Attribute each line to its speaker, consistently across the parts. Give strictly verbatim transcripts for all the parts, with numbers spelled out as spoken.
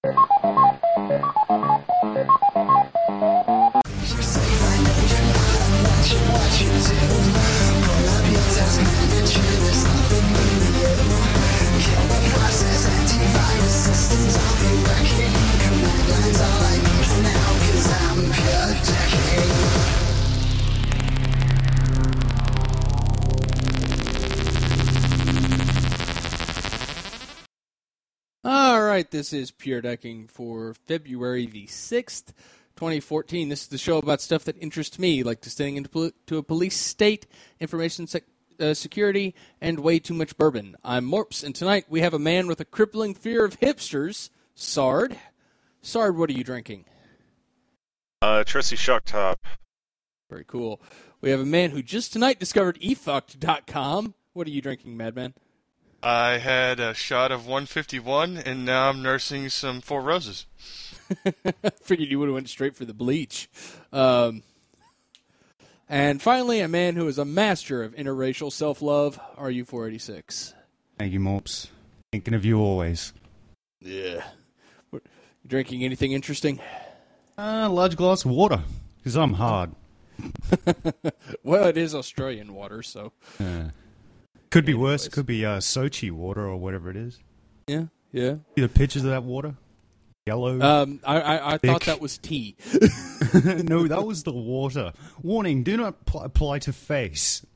Speaker 1: All right, this is Pure Decking for February the sixth, twenty fourteen. This is the show about stuff that interests me, like descending into pol- to a police state, information sec- uh, security, and way too much bourbon. I'm Morps, and tonight we have a man with a crippling fear of hipsters, Sard. Sard, what are you drinking?
Speaker 2: Uh, Tristy Shock Top.
Speaker 1: Very cool. We have a man who just tonight discovered e fucked dot com. What are you drinking, Madman?
Speaker 3: I had a shot of one fifty-one, and now I'm nursing some Four Roses.
Speaker 1: Figured you would have went straight for the bleach. Um, and finally, a man who is a master of interracial self-love, R U four eighty-six.
Speaker 4: Thank you, Morps. Thinking of you always.
Speaker 1: Yeah. What, you drinking anything interesting?
Speaker 4: Uh, large glass of water, because I'm hard.
Speaker 1: Well, it is Australian water, so...
Speaker 4: Uh, could be
Speaker 1: Anyways.
Speaker 4: worse. Could be uh, Sochi water or whatever it is.
Speaker 1: Yeah, yeah.
Speaker 4: See the pictures of that water? Yellow.
Speaker 1: Um, I, I, I thought
Speaker 4: Thick.
Speaker 1: that was tea.
Speaker 4: No, that was the water. Warning, do not pl- apply to face.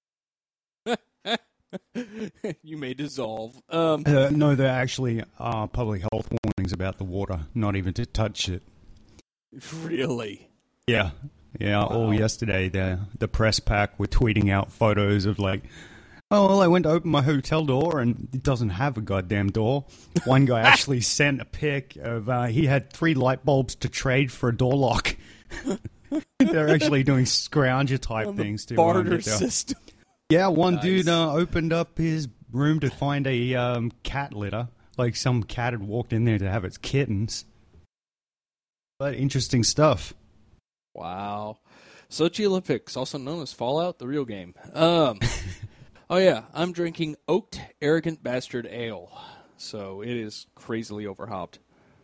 Speaker 1: You may dissolve. Um,
Speaker 4: Uh, no, there actually are public health warnings about the water, not even to touch it.
Speaker 1: really?
Speaker 4: Yeah. Yeah,
Speaker 1: Wow.
Speaker 4: all yesterday, the, the press pack were tweeting out photos of like, oh, well, I went to open my hotel door and it doesn't have a goddamn door. One guy actually sent a pic of, uh, he had three light bulbs to trade for a door lock. They're actually doing scrounger type
Speaker 1: On the
Speaker 4: things to
Speaker 1: barter
Speaker 4: um, get their-
Speaker 1: system.
Speaker 4: Yeah, one
Speaker 1: Nice.
Speaker 4: dude uh, opened up his room to find a um, cat litter. Like some cat had walked in there to have its kittens. But interesting stuff.
Speaker 1: Wow. Sochi Olympics, also known as Fallout, the real game. Um, oh, yeah. I'm drinking Oaked Arrogant Bastard Ale. So it is crazily overhopped.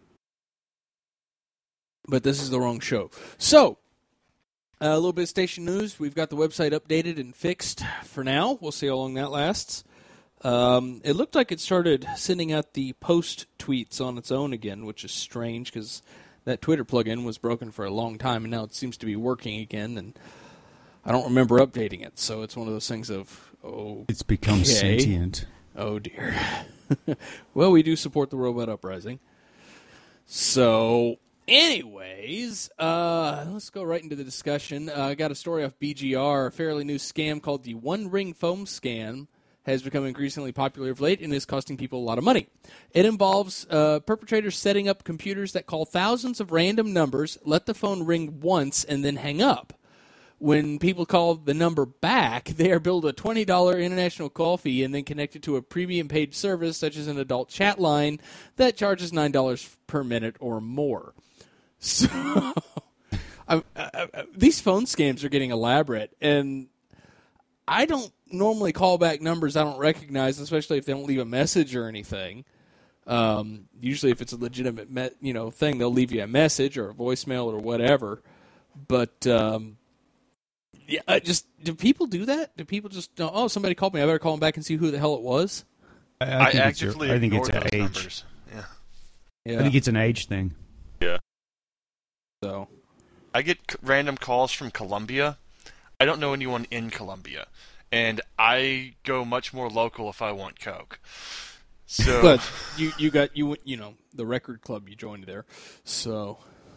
Speaker 1: But this is the wrong show. So, uh, a little bit of station news. We've got the website updated and fixed for now. We'll see how long that lasts. Um, it looked like it started sending out the post tweets on its own again, which is strange because that Twitter plugin was broken for a long time, and now it seems to be working again, and I don't remember updating it, so it's one of those things of, oh,
Speaker 4: It's become
Speaker 1: Okay.
Speaker 4: sentient.
Speaker 1: oh dear. Well, we do support the Robot Uprising. So, anyways, uh, let's go right into the discussion. Uh, I got a story off B G R, a fairly new scam called the One Ring Foam Scam. Has become increasingly popular of late and is costing people a lot of money. It involves uh, perpetrators setting up computers that call thousands of random numbers, let the phone ring once, and then hang up. When people call the number back, they are billed a twenty dollars international call fee and then connected to a premium paid service, such as an adult chat line, that charges nine dollars per minute or more. So, I, I, I, these phone scams are getting elaborate, and I don't normally call back numbers I don't recognize, especially if they don't leave a message or anything. Um, usually, if it's a legitimate, me- you know, thing, they'll leave you a message or a voicemail or whatever. But um, yeah, I just do people do that? Do people just know, oh, somebody called me, I better call them back and see who the hell it was?
Speaker 4: I,
Speaker 3: I,
Speaker 4: I think it's,
Speaker 3: actively
Speaker 4: your- I think
Speaker 3: ignore
Speaker 4: it's an
Speaker 3: those
Speaker 4: age.
Speaker 3: numbers. Yeah.
Speaker 1: Yeah.
Speaker 4: I think it's an age thing.
Speaker 2: Yeah.
Speaker 1: So
Speaker 3: I get c- random calls from Colombia. I don't know anyone in Colombia, and I go much more local if I want Coke. So,
Speaker 1: but you you got you you know the record club you joined there, so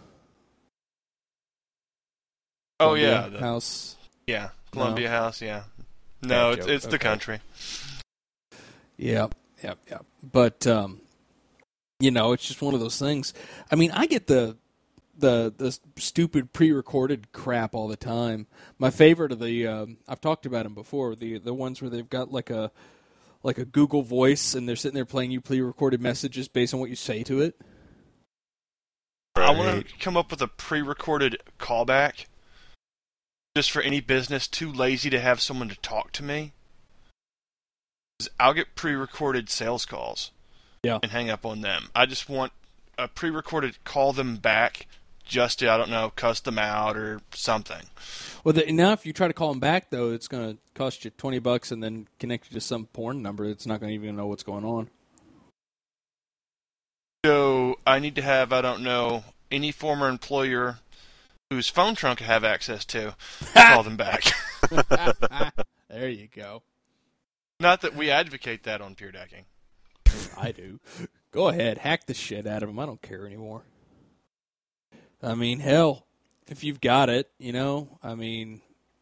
Speaker 3: oh yeah,
Speaker 1: Columbia
Speaker 3: the,
Speaker 1: House.
Speaker 3: yeah, Columbia House, yeah. No,
Speaker 1: Bad
Speaker 3: it's
Speaker 1: joke,
Speaker 3: it's the
Speaker 1: okay.
Speaker 3: country.
Speaker 1: Yeah, yeah, yeah. But um, you know, it's just one of those things. I mean, I get the the the stupid pre-recorded crap all the time. My favorite are the um, I've talked about them before. The the ones where they've got like a like a Google Voice and they're sitting there playing you pre-recorded messages based on what you say to it.
Speaker 3: I want to come up with a pre-recorded callback, just for any business too lazy to have someone to talk to me. 'Cause I'll get pre-recorded sales calls,
Speaker 1: Yeah.
Speaker 3: and hang up on them. I just want a pre-recorded call them back just to, I don't know, cuss them out or something.
Speaker 1: Well, the, now if you try to call them back, though, it's going to cost you twenty bucks and then connect you to some porn number that's not going to even know what's going on.
Speaker 3: So I need to have, I don't know, any former employer whose phone trunk I have access to, call them back.
Speaker 1: There you go.
Speaker 3: Not that we advocate that on Pure Decking.
Speaker 1: I do. Go ahead, hack the shit out of them. I don't care anymore. I mean, hell, if you've got it, you know, I mean,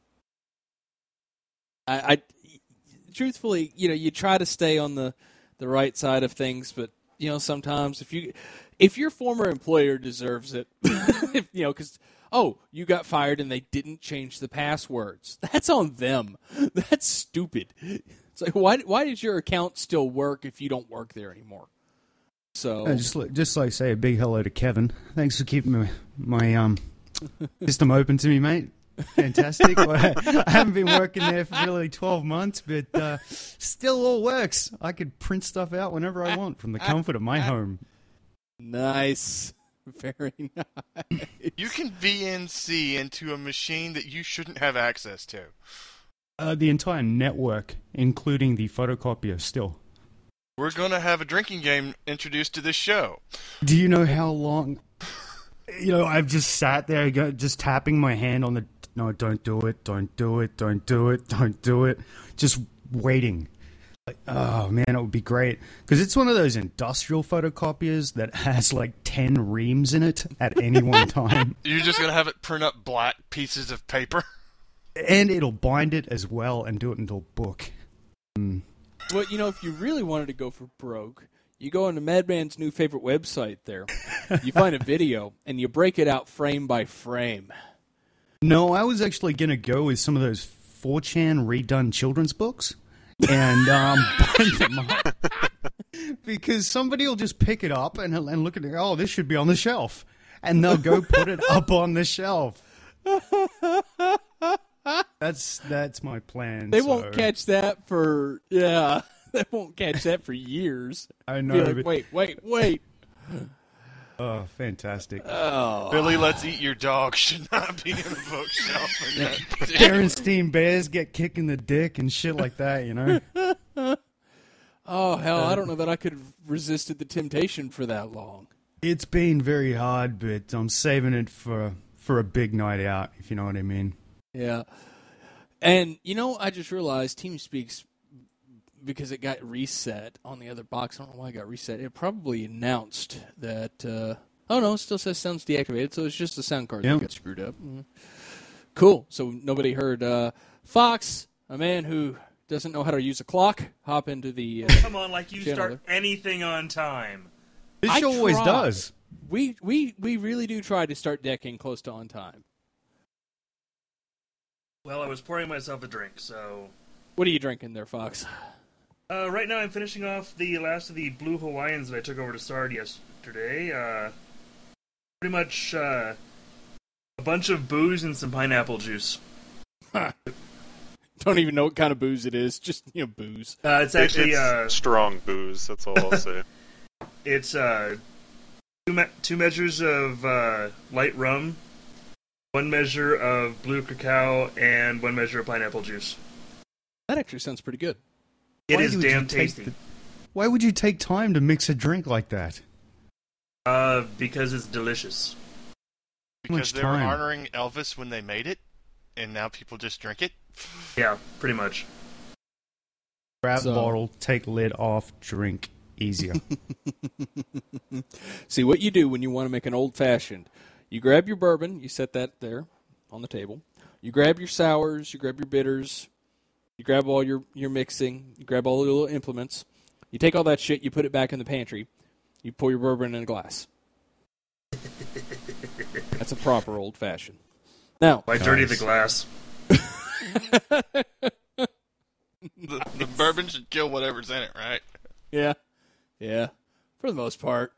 Speaker 1: I, I truthfully, you know, you try to stay on the, the right side of things, but, you know, sometimes if you, if your former employer deserves it, if, you know, because, oh, you got fired and they didn't change the passwords, that's on them. That's stupid. It's like, why, why does your account still work if you don't work there anymore? So
Speaker 4: Uh, just like, just like say a big hello to Kevin. Thanks for keeping my, my um system open to me, mate. Fantastic. I haven't been working there for really twelve months, but uh, still all works. I could print stuff out whenever I want from the comfort of my home.
Speaker 1: nice. Very nice.
Speaker 3: You can V N C into a machine that you shouldn't have access to.
Speaker 4: Uh, the entire network, including the photocopier, still.
Speaker 3: We're going to have a drinking game introduced to this show.
Speaker 4: Do you know how long? You know, I've just sat there, go- just tapping my hand on the. No, don't do it! Don't do it! Don't do it! Don't do it! Just waiting. Like, oh man, it would be great because it's one of those industrial photocopiers that has like ten reams in it at any one time,
Speaker 3: You're just going to have it print up black pieces of paper?
Speaker 4: and it'll bind it as well and do it into a book. Mm.
Speaker 1: Well, you know, if you really wanted to go for broke, you go into Madman's new favorite website there. You find a video, and you break it out frame by frame.
Speaker 4: No, I was actually gonna go with some of those four chan redone children's books and um, bind them up because somebody will just pick it up and and look at it. Oh, this should be on the shelf, and they'll go put it up on the shelf. That's that's my plan.
Speaker 1: They
Speaker 4: so.
Speaker 1: won't catch that for, yeah, they won't catch that for years.
Speaker 4: I
Speaker 1: Be
Speaker 4: know.
Speaker 1: like,
Speaker 4: but-
Speaker 1: wait, wait, wait.
Speaker 4: oh, fantastic!
Speaker 1: Oh,
Speaker 3: Billy, let's eat your dog should not be in a bookshelf. In that
Speaker 4: Berenstein Bears get kicked in the dick and shit like that. You know.
Speaker 1: oh, hell, I don't know that I could have resisted the temptation for that long.
Speaker 4: It's been very hard, but I'm saving it for for a big night out. If you know what I mean.
Speaker 1: Yeah. And, you know, I just realized TeamSpeak's, because it got reset on the other box, I don't know why it got reset, it probably announced that, uh, oh no, it still says sounds deactivated, so it's just the sound card
Speaker 4: Yeah.
Speaker 1: that got screwed up. Mm. Cool. So nobody heard uh, Fox, a man who doesn't know how to use a clock, hop into the... Uh,
Speaker 5: Come on, like you
Speaker 1: channel
Speaker 5: start
Speaker 1: there.
Speaker 5: anything on time.
Speaker 4: This
Speaker 1: I
Speaker 4: show always
Speaker 1: try.
Speaker 4: does.
Speaker 1: we, we, we really do try to start decking close to on time.
Speaker 5: Well, I was pouring myself a drink, so...
Speaker 1: What are you drinking there, Fox?
Speaker 5: Uh, right now I'm finishing off the last of the Blue Hawaiians that I took over to Sard yesterday. Uh, pretty much uh, a bunch of booze and some pineapple juice.
Speaker 1: Don't even know what kind of booze it is. Just, you know, booze.
Speaker 5: Uh, it's actually
Speaker 2: it's
Speaker 5: uh,
Speaker 2: strong booze. That's all I'll say.
Speaker 5: it's uh, two, me- two measures of uh, light rum, one measure of blue cacao, and one measure of pineapple juice.
Speaker 1: That actually sounds pretty good.
Speaker 5: It
Speaker 4: Why
Speaker 5: is
Speaker 4: would you
Speaker 5: damn
Speaker 4: take
Speaker 5: tasty.
Speaker 4: the- Why would you take time to mix a drink like that?
Speaker 5: Uh, because it's delicious.
Speaker 3: because
Speaker 4: much
Speaker 3: they
Speaker 4: time.
Speaker 3: were honoring Elvis when they made it, and now people just drink it.
Speaker 5: Yeah, pretty much.
Speaker 4: Grab
Speaker 1: So-
Speaker 4: bottle, take lid off, drink. Easier.
Speaker 1: See, what you do when you want to make an old-fashioned, you grab your bourbon, you set that there on the table. You grab your sours, you grab your bitters, you grab all your, your mixing, you grab all the little implements. You take all that shit, you put it back in the pantry. You pour your bourbon in a glass. That's a proper old-fashioned. Now,
Speaker 5: Why dirty the glass?
Speaker 3: The, the bourbon should kill whatever's in it, right?
Speaker 1: yeah, yeah, for the most part.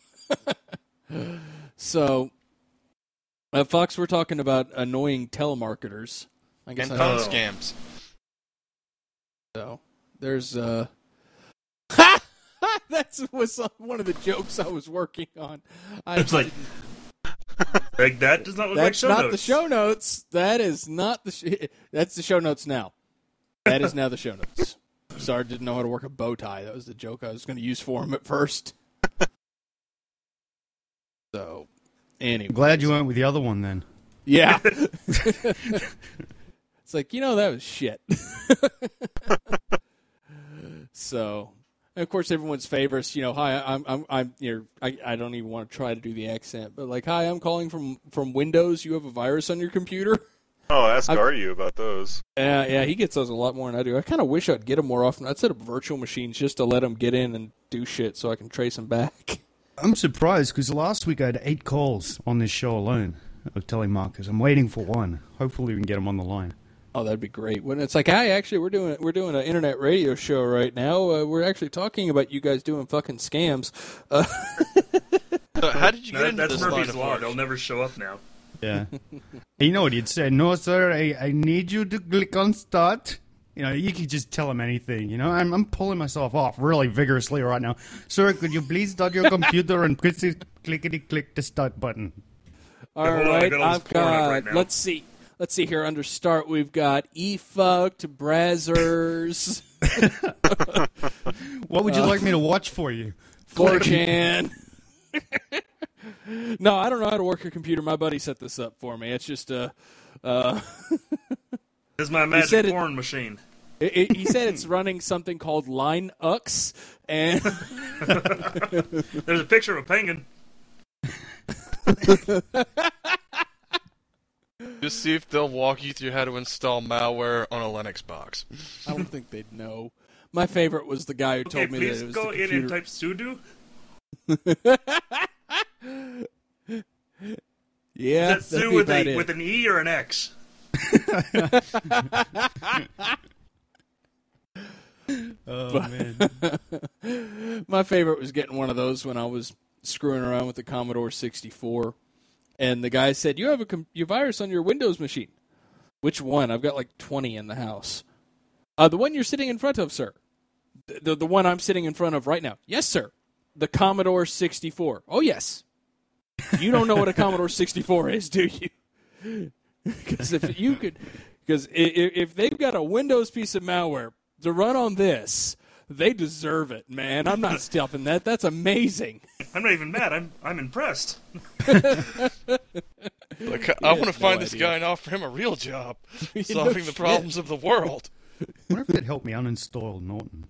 Speaker 1: So, uh, Fox, we're talking about annoying telemarketers. I guess
Speaker 3: And
Speaker 1: I
Speaker 3: phone
Speaker 5: Oh.
Speaker 3: scams.
Speaker 1: So there's uh That was one of the jokes I was working on. I
Speaker 5: It's like, like that does not look
Speaker 1: that's
Speaker 5: like show
Speaker 1: not
Speaker 5: notes.
Speaker 1: the show notes. That is not the. Sh- that's the show notes now. That is now the show notes. Sorry, didn't know how to work a bow tie. That was the joke I was going to use for him at first. So, anyway.
Speaker 4: Glad you went with the other one then.
Speaker 1: Yeah. It's like, you know, that was shit. So, and of course, everyone's favorites. You know, hi, I'm, I'm, I'm. You know, I, I don't even want to try to do the accent, but like, hi, I'm calling from from Windows. You have a virus on your computer.
Speaker 2: Oh, ask
Speaker 1: I've-
Speaker 2: Artie about those.
Speaker 1: Yeah, yeah, he gets those a lot more than I do. I kind of wish I'd get them more often. I'd set up virtual machines just to let him get in and do shit so I can trace them back.
Speaker 4: I'm surprised because last week I had eight calls on this show alone of telemarketers. I'm waiting for one. Hopefully we can get them on the line.
Speaker 1: Oh, that'd be great. When it's like, hi, actually, we're doing we're doing an internet radio show right now. Uh, we're actually talking about you guys doing fucking scams. Uh,
Speaker 3: So how did you get
Speaker 5: That-
Speaker 3: into
Speaker 5: that's
Speaker 3: this line
Speaker 5: Murphy's
Speaker 3: of
Speaker 5: Law.
Speaker 3: work?
Speaker 5: They'll never show up now.
Speaker 4: Yeah. You know what he'd say? No, sir, I, I need you to click on start. You know, you can just tell him anything. You know, I'm I'm pulling myself off really vigorously right now. Sir, could you please start your computer and click clickety click the start button?
Speaker 1: all
Speaker 5: hold on, I
Speaker 1: right,
Speaker 5: got all this
Speaker 1: I've
Speaker 5: porn up
Speaker 1: got.
Speaker 5: right now.
Speaker 1: let's see. Let's see here. Under start, we've got efucked, brazzers,
Speaker 4: What would you like me to watch for you?
Speaker 1: four chan. No, I don't know how to work your computer. My buddy set this up for me. It's just uh, uh,
Speaker 5: This is my
Speaker 1: said
Speaker 5: magic
Speaker 1: it-
Speaker 5: porn machine.
Speaker 1: it, it, he said it's running something called Linux, and
Speaker 5: There's a picture of a penguin.
Speaker 3: Just see if they'll walk you through how to install malware on a Linux box.
Speaker 1: I don't think they'd know. My favorite was the guy who
Speaker 5: Okay,
Speaker 1: told me that
Speaker 5: please
Speaker 1: it was
Speaker 5: go
Speaker 1: the
Speaker 5: in
Speaker 1: computer.
Speaker 5: and type sudo.
Speaker 1: Yeah,
Speaker 5: Is that
Speaker 1: that'd
Speaker 5: Sue
Speaker 1: be
Speaker 5: with,
Speaker 1: about
Speaker 5: a,
Speaker 1: it.
Speaker 5: with an E or an X?
Speaker 4: Oh, man.
Speaker 1: My favorite was getting one of those when I was screwing around with the Commodore sixty-four, and the guy said, "You have a com- your virus on your Windows machine." Which one? I've got like twenty in the house. Uh, the one you're sitting in front of, sir. The, the the one I'm sitting in front of right now. Yes, sir. The Commodore sixty-four. Oh, yes. You don't know what a Commodore sixty-four is, do you? Because if you could, because if, if they've got a Windows piece of malware to run on this, they deserve it, man. I'm not stuffing that. That's amazing.
Speaker 5: I'm not even mad. I'm I'm impressed.
Speaker 3: Like, I want to
Speaker 1: no
Speaker 3: find this
Speaker 1: idea.
Speaker 3: guy and offer him a real job,
Speaker 1: know,
Speaker 3: solving the
Speaker 1: shit.
Speaker 3: problems of the world.
Speaker 4: I wonder if it'd help me uninstall Norton.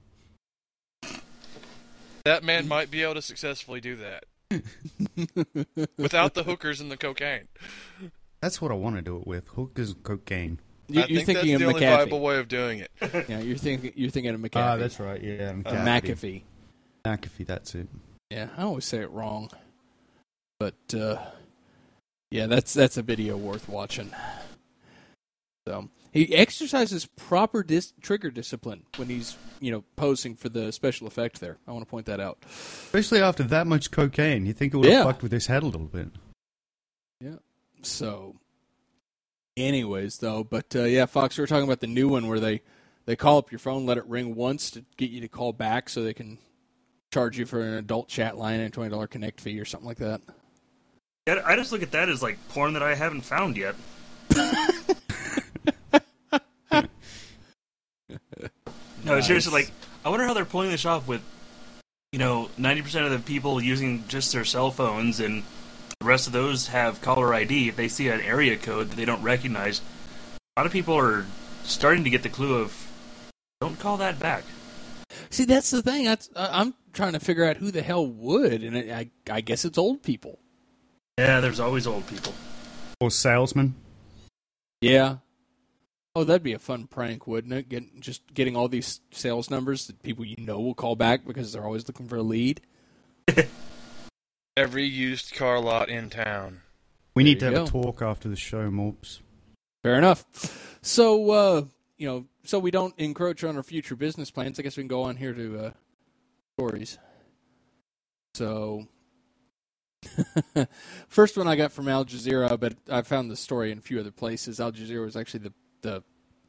Speaker 3: That man might be able to successfully do that. Without the hookers and the cocaine.
Speaker 4: That's what I want to do it with. Hookers and cocaine.
Speaker 1: You,
Speaker 3: I
Speaker 1: you're
Speaker 3: think
Speaker 1: thinking
Speaker 3: that's
Speaker 1: of
Speaker 3: the only
Speaker 1: McAfee.
Speaker 3: viable way of doing it.
Speaker 1: Yeah, you're thinking you're thinking of McAfee.
Speaker 4: Ah, that's right. Yeah,
Speaker 1: Uh,
Speaker 4: McAfee.
Speaker 1: McAfee.
Speaker 4: McAfee, that's it.
Speaker 1: Yeah, I always say it wrong, but uh, yeah, that's that's a video worth watching. So he exercises proper dis- trigger discipline when he's you know posing for the special effect. There, I want to point that out.
Speaker 4: Especially after that much cocaine. You think it would have
Speaker 1: Yeah.
Speaker 4: fucked with his head a little bit.
Speaker 1: Yeah. So, anyways, though, but uh, yeah, Fox, we were talking about the new one where they they call up your phone, let it ring once to get you to call back, so they can charge you for an adult chat line and a twenty dollar connect fee or something like that.
Speaker 5: Yeah, I just look at that as like porn that I haven't found yet. No, seriously, like I wonder how they're pulling this off with, you know, ninety percent of the people using just their cell phones, and the rest of those have caller I D. If they see an area code that they don't recognize, a lot of people are starting to get the clue of, don't call that back.
Speaker 1: See, that's the thing. That's uh, I'm trying to figure out who the hell would, and it, I I guess it's old people.
Speaker 5: Yeah, there's always old people.
Speaker 4: Or salesman.
Speaker 1: Yeah. Oh, that'd be a fun prank, wouldn't it? Get, just getting all these sales numbers that people you know will call back because they're always looking for a lead.
Speaker 3: Every used car lot in town.
Speaker 4: We need to
Speaker 1: There
Speaker 4: have
Speaker 1: you
Speaker 4: a talk after the show, Morps.
Speaker 1: Fair enough. So, uh, you know, so we don't encroach on our future business plans. I guess we can go on here to uh, stories. So, first one I got from Al Jazeera, but I found the story in a few other places. Al Jazeera was actually the the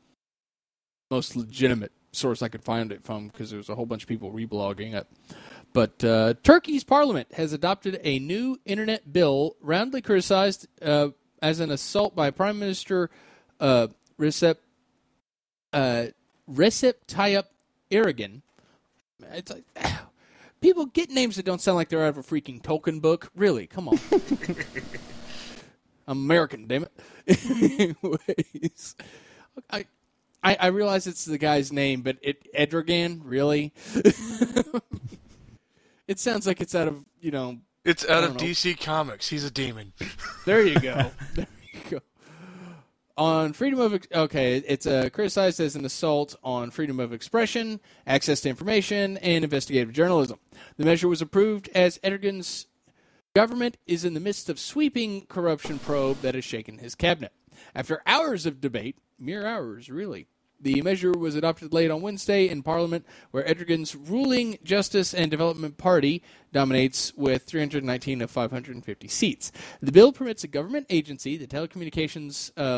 Speaker 1: most legitimate source I could find it from because there was a whole bunch of people reblogging it. But uh, Turkey's parliament has adopted a new internet bill roundly criticized uh, as an assault by Prime Minister uh, Recep uh, Recep Tayyip Erdogan. It's like, people get names that don't sound like they're out of a freaking Tolkien book. Really, come on. I'm American, damn it. Anyways, I, I I realize it's the guy's name, but it Erdogan, really? It sounds like it's out of, you know...
Speaker 3: It's out of
Speaker 1: know.
Speaker 3: D C Comics. He's a demon.
Speaker 1: There you go. There you go. On freedom of... Okay, it's uh, criticized as an assault on freedom of expression, access to information, and investigative journalism. The measure was approved as Erdogan's government is in the midst of sweeping corruption probe that has shaken his cabinet. After hours of debate, mere hours, really, the measure was adopted late on Wednesday in Parliament, where Erdogan's ruling Justice and Development Party dominates with three hundred nineteen of five hundred fifty seats. The bill permits a government agency, the telecommunications... Uh,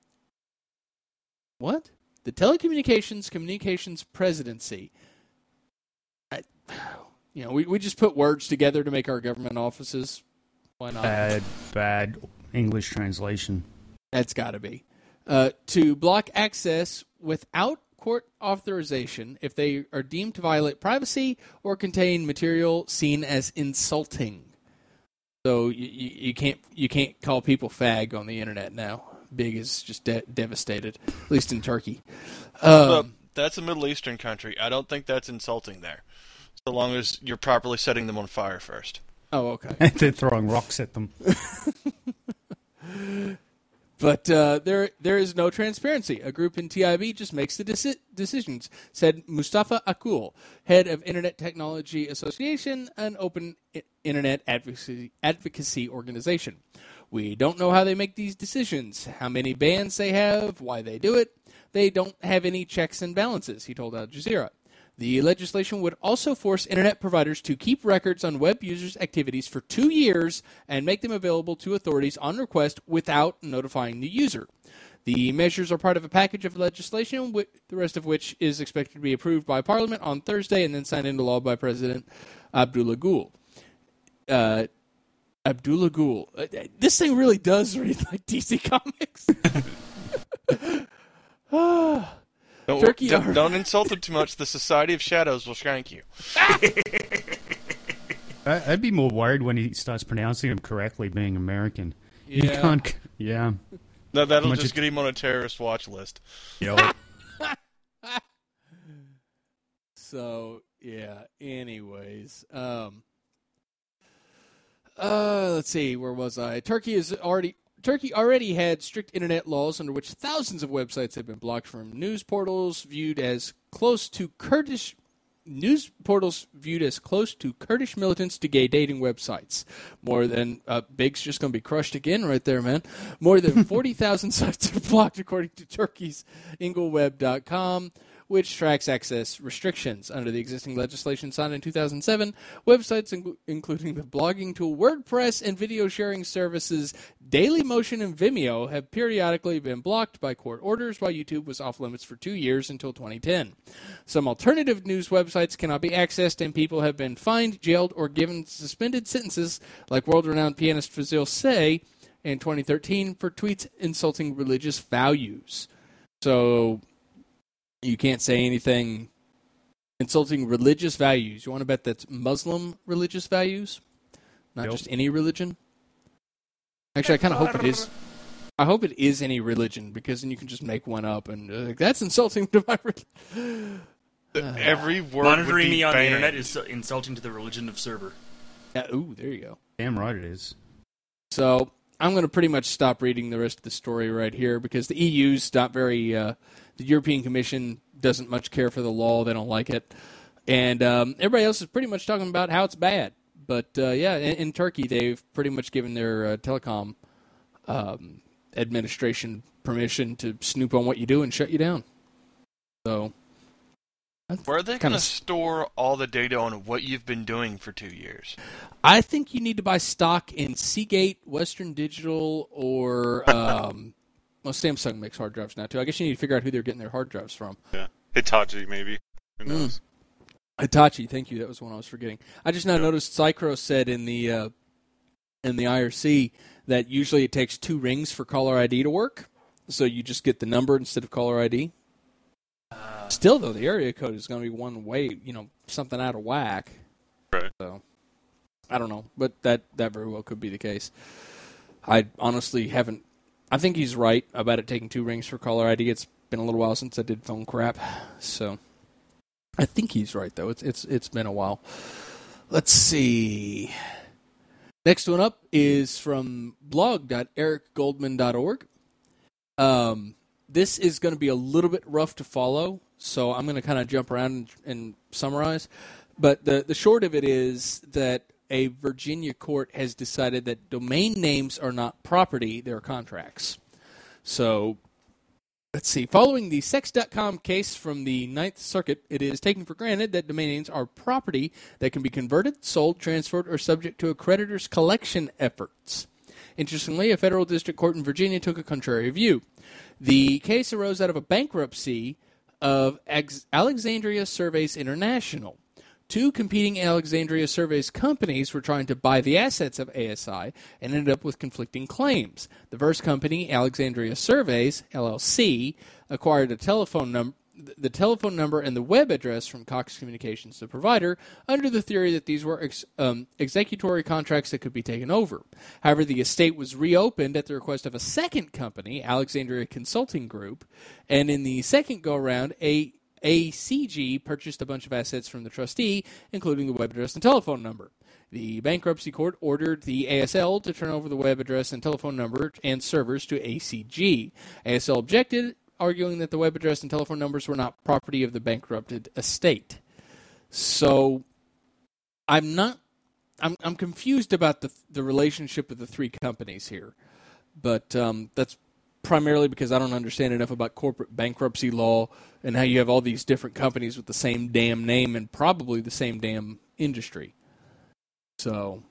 Speaker 1: what? The Telecommunications Communications Presidency. I, you know, we, we just put words together to make our government offices. Why not?
Speaker 4: Bad, bad English translation.
Speaker 1: That's got to be. Uh, to block access without court authorization if they are deemed to violate privacy or contain material seen as insulting. So you, you, you can't you can't call people fag on the internet now. Big is just de- devastated, at least in Turkey. Um,
Speaker 3: Well, that's a Middle Eastern country. I don't think that's insulting there, so long as you're properly setting them on fire first.
Speaker 1: oh, okay.
Speaker 4: They're throwing rocks at them.
Speaker 1: But uh, there, there is no transparency. A group in T I B just makes the deci- decisions, said Mustafa Akul, head of Internet Technology Association, an open I- internet advocacy, advocacy organization. We don't know how they make these decisions, how many bans they have, why they do it. They don't have any checks and balances, he told Al Jazeera. The legislation would also force internet providers to keep records on web users' activities for two years and make them available to authorities on request without notifying the user. The measures are part of a package of legislation, the rest of which is expected to be approved by Parliament on Thursday and then signed into law by President Abdullah Gül. Uh, Abdullah Gül. Uh, this thing really does read like D C Comics. Ah.
Speaker 3: Don't,
Speaker 1: Turkey
Speaker 3: don't,
Speaker 1: are-
Speaker 3: don't insult them too much. The Society of Shadows will shank you.
Speaker 4: I- I'd be more worried when he starts pronouncing them correctly, being American. You
Speaker 1: Yeah.
Speaker 4: can't. Yeah.
Speaker 3: No, that'll
Speaker 4: Much
Speaker 3: just
Speaker 4: it-
Speaker 3: get him on a terrorist watch list.
Speaker 4: Yep.
Speaker 1: So, yeah, anyways. Um, uh, let's see, where was I? Turkey is already... Turkey already had strict internet laws under which thousands of websites have been blocked from news portals viewed as close to Kurdish news portals viewed as close to Kurdish militants to gay dating websites. More than uh, Big's just going to be crushed again right there, man. More than forty thousand sites are blocked according to Turkey's Ingleweb dot com, which tracks access restrictions. Under the existing legislation signed in two thousand seven, websites in- including the blogging tool WordPress and video sharing services Dailymotion and Vimeo have periodically been blocked by court orders, while YouTube was off limits for two years until twenty ten. Some alternative news websites cannot be accessed, and people have been fined, jailed, or given suspended sentences, like world-renowned pianist Fazil Say in twenty thirteen for tweets insulting religious values. So... you can't say anything insulting religious values. You want to bet that's Muslim religious values? Not
Speaker 4: Nope.
Speaker 1: just any religion? Actually, I kind of hope it is. I hope it is any religion, because then you can just make one up, and uh, like, that's insulting to my religion.
Speaker 3: Every word
Speaker 5: Monitoring
Speaker 3: would be
Speaker 5: me on
Speaker 3: banned.
Speaker 5: the internet is insulting to the religion of Cerber.
Speaker 1: Yeah, ooh, there you go.
Speaker 4: Damn right it is.
Speaker 1: So I'm going to pretty much stop reading the rest of the story right here, because the E U's not very... Uh, the European Commission doesn't much care for the law. They don't like it. And um, everybody else is pretty much talking about how it's bad. But, uh, yeah, in, in Turkey, they've pretty much given their uh, telecom um, administration permission to snoop on what you do and shut you down. So,
Speaker 3: Where are they
Speaker 1: kinda
Speaker 3: going to
Speaker 1: s-
Speaker 3: store all the data on what you've been doing for two years?
Speaker 1: I think you need to buy stock in Seagate, Western Digital, or... Um, well, Samsung makes hard drives now, too. I guess you need to figure out who they're getting their hard drives from.
Speaker 2: Yeah. Hitachi, maybe. Who knows?
Speaker 1: Hitachi, thank you. That was one I was forgetting. I just now noticed Cycro said in the uh, in the I R C that usually it takes two rings for caller I D to work, so you just get the number instead of caller I D. Uh, Still, though, the area code is going to be one way, you know, something out of whack.
Speaker 2: Right.
Speaker 1: So, I don't know, but that, that very well could be the case. I honestly haven't... I think he's right about it taking two rings for caller I D. It's been a little while since I did phone crap, so... I think he's right, though. It's it's it's been a while. Let's see. Next one up is from blog dot eric goldman dot org. Um, this is going to be a little bit rough to follow, so I'm going to kind of jump around and, and summarize. But the, the short of it is that a Virginia court has decided that domain names are not property, they're contracts. So... Let's see. Following the sex dot com case from the Ninth Circuit, it is taken for granted that domain names are property that can be converted, sold, transferred, or subject to a creditor's collection efforts. Interestingly, a federal district court in Virginia took a contrary view. The case arose out of a bankruptcy of Alexandria Surveys International. Two competing Alexandria Surveys companies were trying to buy the assets of A S I and ended up with conflicting claims. The first company, Alexandria Surveys, L L C, acquired a telephone num- the telephone number and the web address from Cox Communications, the provider, under the theory that these were ex- um, executory contracts that could be taken over. However, the estate was reopened at the request of a second company, Alexandria Consulting Group, and in the second go-around, a A C G purchased a bunch of assets from the trustee, including the web address and telephone number. The bankruptcy court ordered the A S L to turn over the web address and telephone number and servers to A C G. A S L objected, arguing that the web address and telephone numbers were not property of the bankrupted estate. So, I'm not, I'm I'm confused about the the relationship of the three companies here, but um, that's primarily because I don't understand enough about corporate bankruptcy law and how you have all these different companies with the same damn name and probably the same damn industry. So,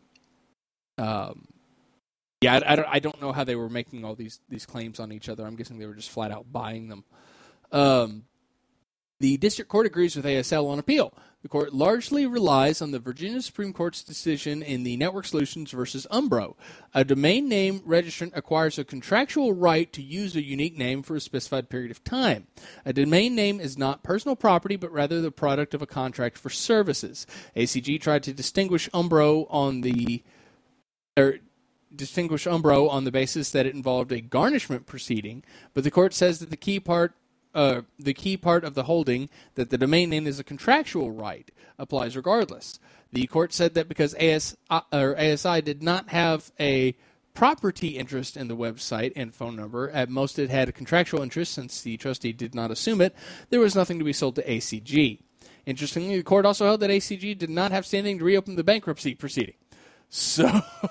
Speaker 1: um, yeah, I, I, don't, I don't know how they were making all these, these claims on each other. I'm guessing they were just flat out buying them. Um, the district court agrees with A S L on appeal. The court largely relies on the Virginia Supreme Court's decision in the Network Solutions versus Umbro. A domain name registrant acquires a contractual right to use a unique name for a specified period of time. A domain name is not personal property, but rather the product of a contract for services. A C G tried to distinguish Umbro on the er, distinguish Umbro on the basis that it involved a garnishment proceeding, but the court says that the key part Uh, the key part of the holding that the domain name is a contractual right applies regardless. The court said that because A S I, or A S I did not have a property interest in the website and phone number, at most it had a contractual interest since the trustee did not assume it, there was nothing to be sold to A C G. Interestingly, the court also held that A C G did not have standing to reopen the bankruptcy proceeding. So,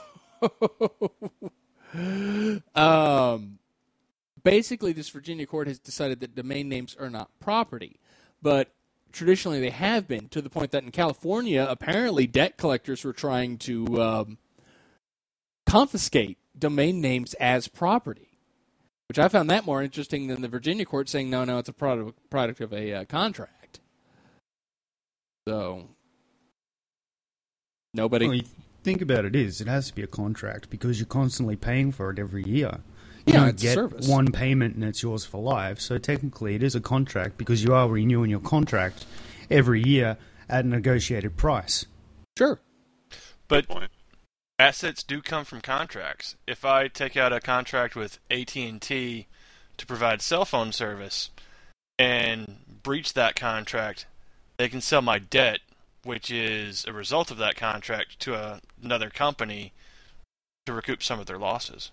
Speaker 1: um... basically, this Virginia court has decided that domain names are not property, but traditionally they have been, to the point that in California, apparently debt collectors were trying to um, confiscate domain names as property, which I found that more interesting than the Virginia court saying, no, no, it's a product, product of a uh, contract. So, nobody...
Speaker 4: Well, you think about it is, it has to be a contract because you're constantly paying for it every year. You
Speaker 1: yeah,
Speaker 4: don't
Speaker 1: it's
Speaker 4: get
Speaker 1: a service.
Speaker 4: one payment and it's yours for life. So technically it is a contract because you are renewing your contract every year at a negotiated price.
Speaker 1: Sure.
Speaker 3: But assets do come from contracts. If I take out a contract with A T and T to provide cell phone service and breach that contract, they can sell my debt, which is a result of that contract, to a, another company to recoup some of their losses.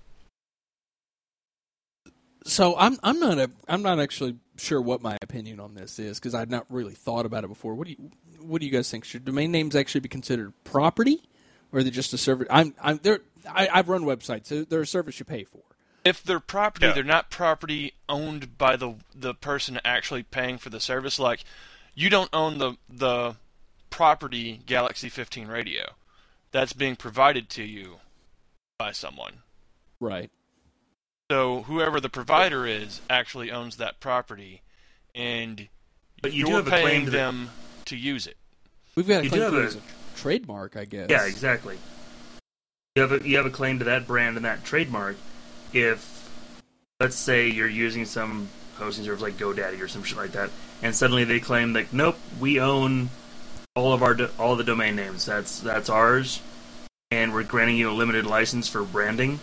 Speaker 1: So I'm I'm not a I'm not actually sure what my opinion on this is because I've not really thought about it before. What do you what do you guys think? Should domain names actually be considered property, or are they just a service? I'm I'm there. I, I've run websites. So they're a service you pay for.
Speaker 3: If they're property,
Speaker 2: Yeah.
Speaker 3: they're not property owned by the the person actually paying for the service. Like, you don't own the the property Galaxy fifteen radio. That's being provided to you by someone.
Speaker 1: Right.
Speaker 3: So whoever the provider is actually owns that property, and
Speaker 5: But you do
Speaker 3: you're
Speaker 5: have a
Speaker 3: paying
Speaker 5: claim to the-
Speaker 3: them to use it.
Speaker 1: We've got a
Speaker 5: You
Speaker 1: claim
Speaker 5: do have
Speaker 1: to it
Speaker 5: a-
Speaker 1: as a trademark, I guess.
Speaker 5: Yeah, exactly. You have a, you have a claim to that brand and that trademark if, let's say, you're using some hosting service like GoDaddy or some shit like that, and suddenly they claim that, nope, we own all of our do- all the domain names. That's that's ours, and we're granting you a limited license for branding.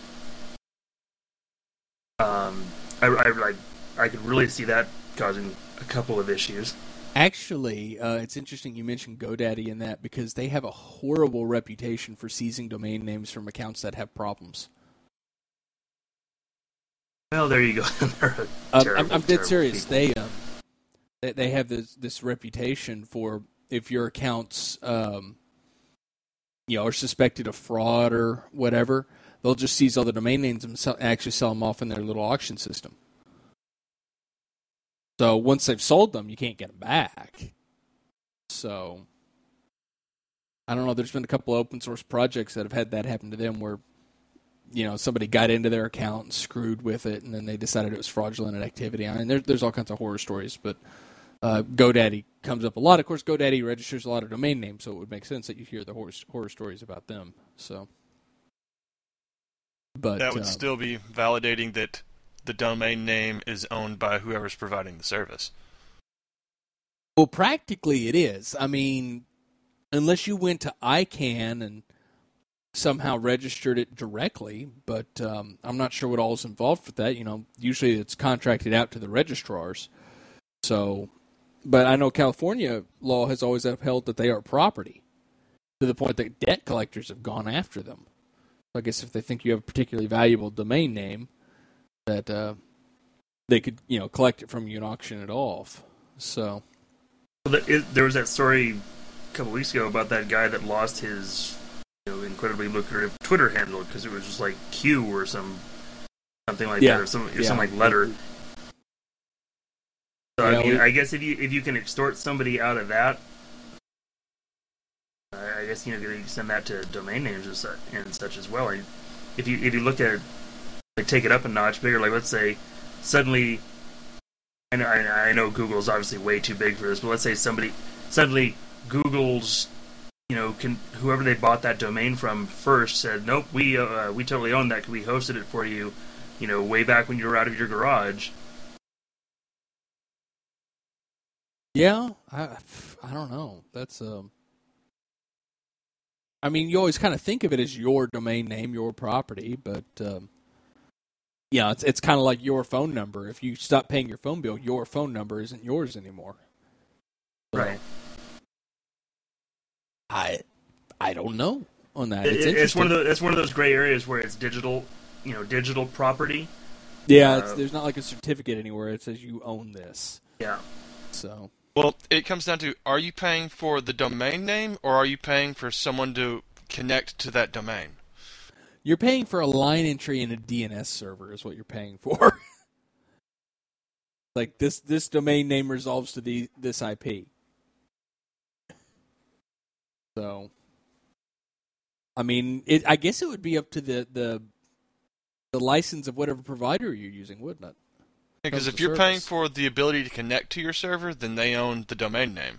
Speaker 5: Um, I, I, I, I could really see that causing a couple of issues.
Speaker 1: Actually, uh, it's interesting you mentioned GoDaddy in that because they have a horrible reputation for seizing domain names from accounts that have problems.
Speaker 5: Well, there you go. They're a
Speaker 1: Um, I'm,
Speaker 5: terrible,
Speaker 1: I'm dead
Speaker 5: terrible
Speaker 1: serious.
Speaker 5: people.
Speaker 1: They, um, they they have this this reputation for if your accounts, um, you know, are suspected of fraud or whatever, they'll just seize all the domain names and sell, actually sell them off in their little auction system. So once they've sold them, you can't get them back. So I don't know. There's been a couple of open source projects that have had that happen to them where, you know, somebody got into their account and screwed with it, and then they decided it was fraudulent activity. I mean, there, there's all kinds of horror stories, but uh, GoDaddy comes up a lot. Of course, GoDaddy registers a lot of domain names, so it would make sense that you hear the horror, horror stories about them. So, but
Speaker 3: That would
Speaker 1: um,
Speaker 3: still be validating that the domain name is owned by whoever's providing the service.
Speaker 1: well, practically it is. I mean, unless you went to I CANN and somehow registered it directly, but um, I'm not sure what all is involved with that. You know, usually it's contracted out to the registrars. So, but I know California law has always upheld that they are property to the point that debt collectors have gone after them. So I guess if they think you have a particularly valuable domain name, that uh, they could, you know, collect it from you and auction it off. So,
Speaker 5: Well, there is- there was that story a couple weeks ago about that guy that lost his, you know, incredibly lucrative Twitter handle because it was just like Q or some something like
Speaker 1: Yeah.
Speaker 5: that, or some or
Speaker 1: Yeah.
Speaker 5: some like letter. So
Speaker 1: Yeah,
Speaker 5: I mean,
Speaker 1: we-
Speaker 5: I guess if you if you can extort somebody out of that, I I guess you know you can send that to domain names and such, and such as well. Like, if you if you look at like take it up a notch bigger, like let's say suddenly, I know I, I know Google's obviously way too big for this, but let's say somebody suddenly Google's, you know, can whoever they bought that domain from first said, nope, we uh, we totally own that. We hosted it for you, you know, way back when you were out of your garage.
Speaker 1: yeah, I, I don't know. That's um. I mean, you always kind of think of it as your domain name, your property, but um, yeah, it's it's kind of like your phone number. If you stop paying your phone bill, your phone number isn't yours anymore. So,
Speaker 5: Right.
Speaker 1: I I don't know on that.
Speaker 5: It-
Speaker 1: It's
Speaker 5: it-
Speaker 1: interesting.
Speaker 5: it's one of the it's one of those gray areas where it's digital, you know, digital property.
Speaker 1: yeah, it's,
Speaker 5: uh,
Speaker 1: there's not like a certificate anywhere. It says you own this.
Speaker 5: Yeah.
Speaker 1: So
Speaker 3: Well, it comes down to, are you paying for the domain name, or are you paying for someone to connect to that domain?
Speaker 1: you're paying for a line entry in a D N S server is what you're paying for. Like this this domain name resolves to the this I P. So, I mean, it. I guess it would be up to the the, the license of whatever provider you're using, wouldn't it?
Speaker 3: Because
Speaker 1: Comes
Speaker 3: if
Speaker 1: with
Speaker 3: you're paying
Speaker 1: service.
Speaker 3: for the ability to connect to your server, then they own the domain name.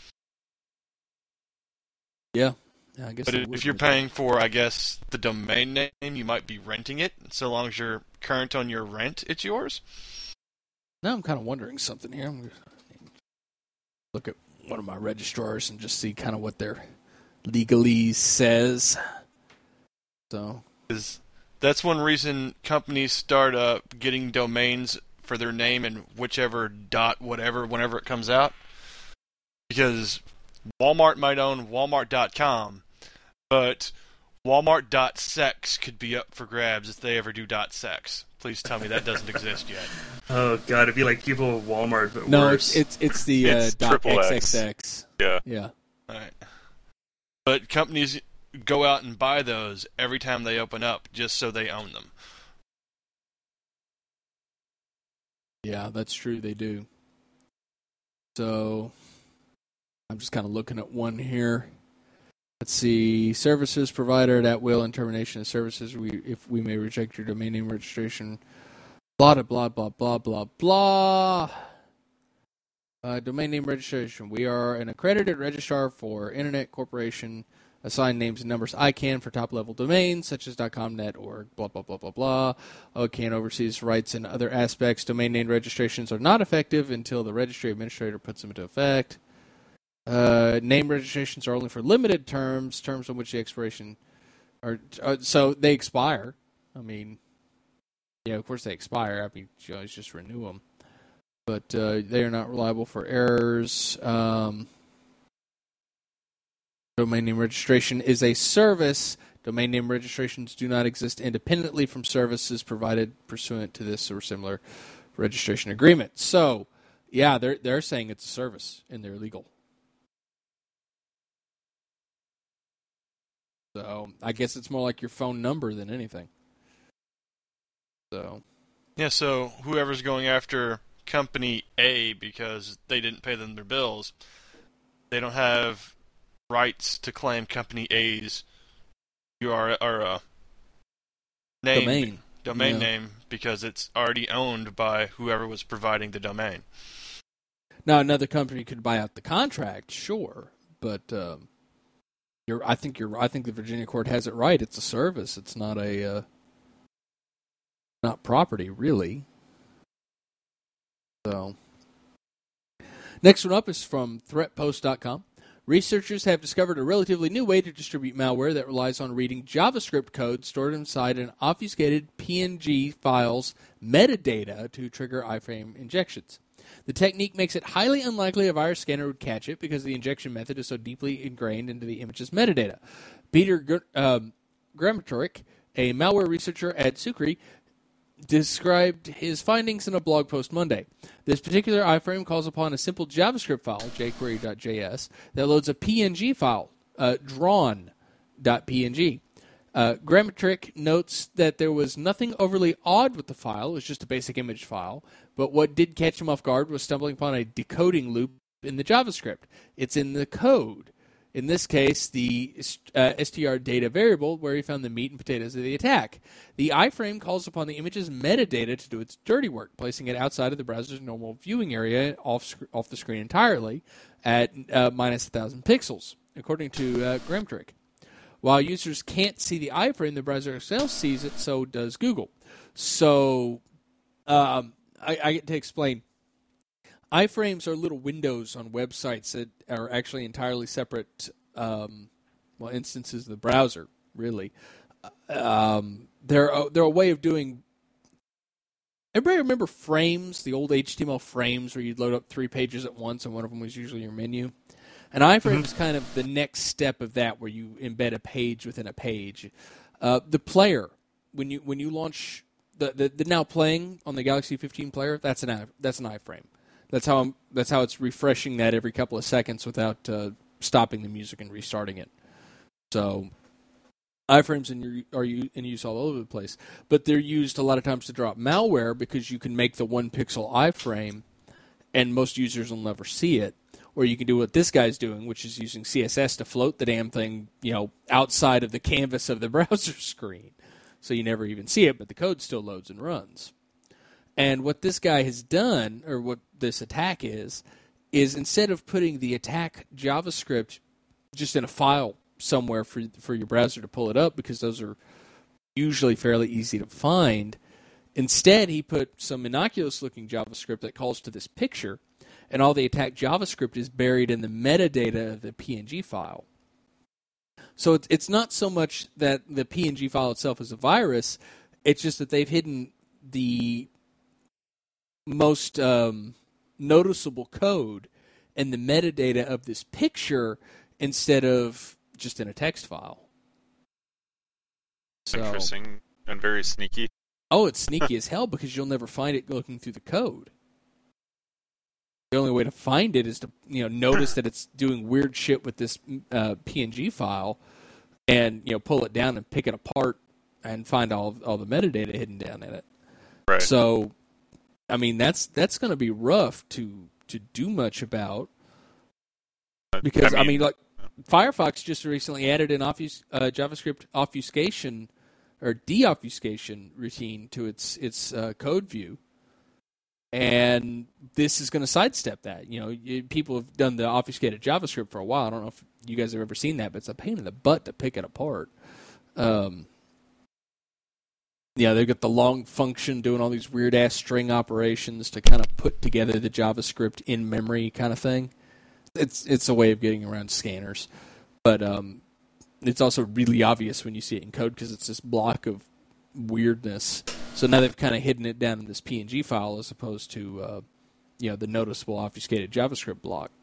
Speaker 1: Yeah, yeah I guess.
Speaker 3: But
Speaker 1: it
Speaker 3: if
Speaker 1: would
Speaker 3: you're
Speaker 1: be.
Speaker 3: paying for, I guess, the domain name, you might be renting it. So long as you're current on your rent, it's yours.
Speaker 1: Now I'm kind of wondering something here. I'm gonna look at one of my registrars and just see kind of what their legalese says. So,
Speaker 3: Is that's one reason companies start uh, getting domains for their name and whichever dot whatever whenever it comes out. Because Walmart might own Walmart dot com, but Walmart dot sex could be up for grabs if they ever do .sex. Please tell me that doesn't exist yet.
Speaker 5: Oh god, it'd be like people at Walmart, but
Speaker 1: no,
Speaker 5: worse.
Speaker 1: it's it's it's the
Speaker 2: It's
Speaker 1: uh, dot
Speaker 2: triple X.
Speaker 1: XXX.
Speaker 2: Yeah.
Speaker 1: Yeah.
Speaker 3: All right. But companies go out and buy those every time they open up just so they own them.
Speaker 1: Yeah, that's true. They do. So, I'm just kind of looking at one here. Let's see. Services provided at will and termination of services. We, if we may reject your domain name registration. Blah, blah, blah, blah, blah, blah, blah. Uh, domain name registration. We are an accredited registrar for Internet Corporation. Assign names and numbers I C A N for top-level domains, such as .com, net, org, blah, blah, blah, blah, blah. O C A N oversees rights in other aspects. Domain name registrations are not effective until the registry administrator puts them into effect. Uh, name registrations are only for limited terms, terms on which the expiration are... Uh, so they expire. I mean, yeah, of course they expire. I mean, you always just renew them. But uh, they are not reliable for errors. Um... Domain name registration is a service. Domain name registrations do not exist independently from services provided pursuant to this or similar registration agreement. So, yeah, they're they're saying it's a service and they're legal. So, I guess it's more like your phone number than anything. So,
Speaker 3: yeah. So whoever's going after company A because they didn't pay them their bills, they don't have rights to claim company A's U R L or uh, name,
Speaker 1: domain,
Speaker 3: domain
Speaker 1: yeah.
Speaker 3: name because it's already owned by whoever was providing the domain.
Speaker 1: Now, another company could buy out the contract, sure, but um, you're. I think you're. I think the Virginia court has it right. It's a service. It's not a uh, not property, really. So, next one up is from threat post dot com. Researchers have discovered a relatively new way to distribute malware that relies on reading JavaScript code stored inside an obfuscated P N G file's metadata to trigger iframe injections. The technique makes it highly unlikely a virus scanner would catch it because the injection method is so deeply ingrained into the image's metadata. Peter Gr- um, Gramatoric, a malware researcher at Sukri, described his findings in a blog post Monday. This particular iframe calls upon a simple JavaScript file, jQuery dot J S, that loads a P N G file, uh, drawn dot P N G. Uh, Gramatric notes that there was nothing overly odd with the file. It was just a basic image file. But what did catch him off guard was stumbling upon a decoding loop in the JavaScript. It's in the code. In this case, the uh, str data variable, where he found the meat and potatoes of the attack. The iframe calls upon the image's metadata to do its dirty work, placing it outside of the browser's normal viewing area, off sc- off the screen entirely, at uh, minus one thousand pixels, according to uh, Gramatric. While users can't see the iframe, the browser itself sees it, so does Google. So, um, I, I get to explain. Iframes are little windows on websites that are actually entirely separate, um, well, instances of the browser, really. Um, they're, a, they're a way of doing... Everybody remember frames, the old H T M L frames where you'd load up three pages at once and one of them was usually your menu? An iframe mm-hmm. is kind of the next step of that, where you embed a page within a page. Uh, the player, when you when you launch the, the the now playing on the Galaxy fifteen player, that's an that's an iframe. That's how I'm, that's how it's refreshing that every couple of seconds without uh, stopping the music and restarting it. So iframes in your, are in use all over the place, but they're used a lot of times to drop malware because you can make the one pixel iframe, and most users will never see it. Or you can do what this guy's doing, which is using C S S to float the damn thing, you know, outside of the canvas of the browser screen. So you never even see it, but the code still loads and runs. And what this guy has done, or what this attack is, is instead of putting the attack JavaScript just in a file somewhere for for your browser to pull it up, because those are usually fairly easy to find, instead he put some innocuous-looking JavaScript that calls to this picture, and all the attack JavaScript is buried in the metadata of the P N G file. So it's, it's not so much that the P N G file itself is a virus, it's just that they've hidden the most um, noticeable code in the metadata of this picture instead of just in a text file. So,
Speaker 2: interesting and very sneaky.
Speaker 1: Oh, it's sneaky as hell because you'll never find it looking through the code. The only way to find it is to, you know, notice that it's doing weird shit with this uh, P N G file, and, you know, pull it down and pick it apart and find all all the metadata hidden down in it.
Speaker 2: Right.
Speaker 1: So, I mean, that's that's going to be rough to to do much about, because I mean, I mean like Firefox just recently added an offus- uh, JavaScript obfuscation or deobfuscation routine to its its uh, code view. And this is going to sidestep that. You know, you, people have done the obfuscated JavaScript for a while. I don't know if you guys have ever seen that, but it's a pain in the butt to pick it apart. Um, yeah, they've got the long function doing all these weird-ass string operations to kind of put together the JavaScript in memory kind of thing. It's it's a way of getting around scanners. But um, it's also really obvious when you see it in code because it's this block of weirdness. So now they've kind of hidden it down in this P N G file as opposed to, uh, you know, the noticeable obfuscated JavaScript block.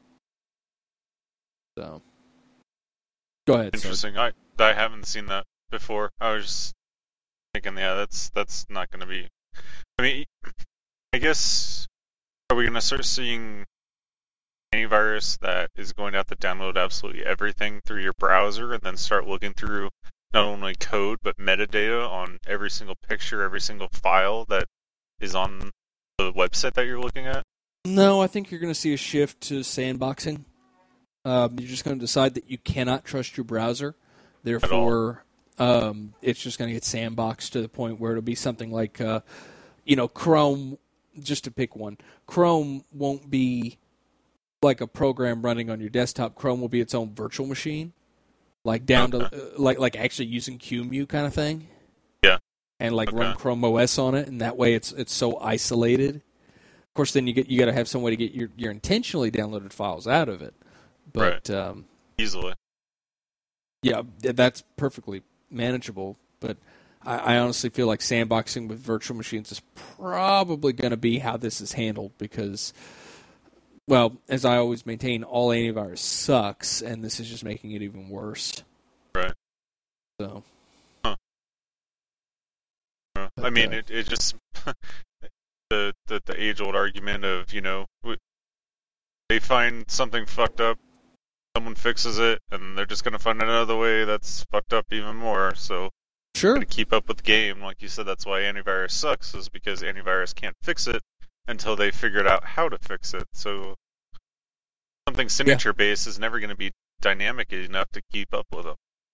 Speaker 1: So, go ahead.
Speaker 2: Interesting.
Speaker 1: Sir.
Speaker 2: I I haven't seen that before. I was just thinking, yeah, that's that's not going to be. I mean, I guess are we going to start seeing antivirus that is going to have to download absolutely everything through your browser and then start looking through not only code but metadata on every single picture, every single file that is on the website that you're looking at?
Speaker 1: No, I think you're going to see a shift to sandboxing. Um, you're just going to decide that you cannot trust your browser. Therefore, um, it's just going to get sandboxed to the point where it'll be something like, uh, you know, Chrome, just to pick one. Chrome won't be like a program running on your desktop. Chrome will be its own virtual machine. Like down to uh, like like actually using Q E M U kind of thing.
Speaker 2: Yeah.
Speaker 1: And like
Speaker 2: okay.
Speaker 1: run Chrome O S on it, and that way it's it's so isolated. Of course, then you get you got to have some way to get your, your intentionally downloaded files out of it. But
Speaker 2: right.
Speaker 1: um,
Speaker 2: easily.
Speaker 1: Yeah, that's perfectly manageable. But I, I honestly feel like sandboxing with virtual machines is probably going to be how this is handled because. Well, as I always maintain, all antivirus sucks, and this is just making it even worse.
Speaker 2: Right.
Speaker 1: So.
Speaker 2: Huh. Uh, I mean, uh, it it just the the the age old argument of you know they find something fucked up, someone fixes it, and they're just gonna find another way that's fucked up even more. So.
Speaker 1: Sure.
Speaker 2: To keep up with the game, like you said, that's why antivirus sucks, is because antivirus can't fix it until they figured out how to fix it. So something signature-based yeah. is never going to be dynamic enough to keep up with them.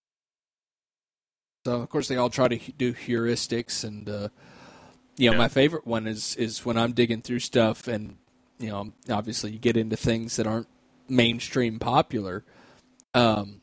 Speaker 1: So, of course, they all try to do heuristics, and uh, you know, yeah. my favorite one is, is when I'm digging through stuff, and you know, obviously you get into things that aren't mainstream popular. Um,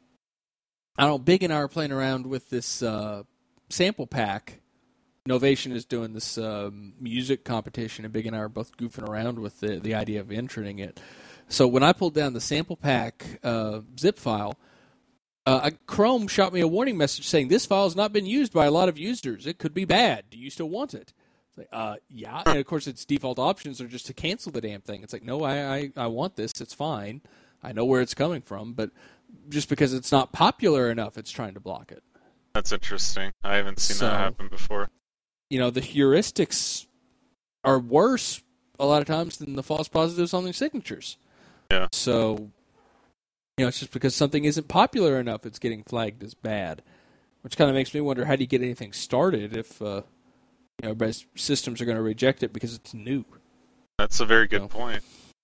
Speaker 1: I don't know, Big and I are playing around with this uh, sample pack. Novation is doing this um, music competition, and Big and I are both goofing around with the, the idea of entering it. So when I pulled down the sample pack uh, zip file, uh, Chrome shot me a warning message saying, this file has not been used by a lot of users. It could be bad. Do you still want it? It's like, uh, yeah. And, of course, its default options are just to cancel the damn thing. It's like, no, I, I, I want this. It's fine. I know where it's coming from. But just because it's not popular enough, it's trying to block it.
Speaker 2: That's interesting. I haven't seen
Speaker 1: so,
Speaker 2: that happen before.
Speaker 1: You know, the heuristics are worse a lot of times than the false positives on their signatures.
Speaker 2: Yeah. So,
Speaker 1: you know, it's just because something isn't popular enough, it's getting flagged as bad. Which kind of makes me wonder, how do you get anything started if, uh, you know, everybody's systems are going to reject it because it's new?
Speaker 2: That's a very good
Speaker 1: so,
Speaker 2: point.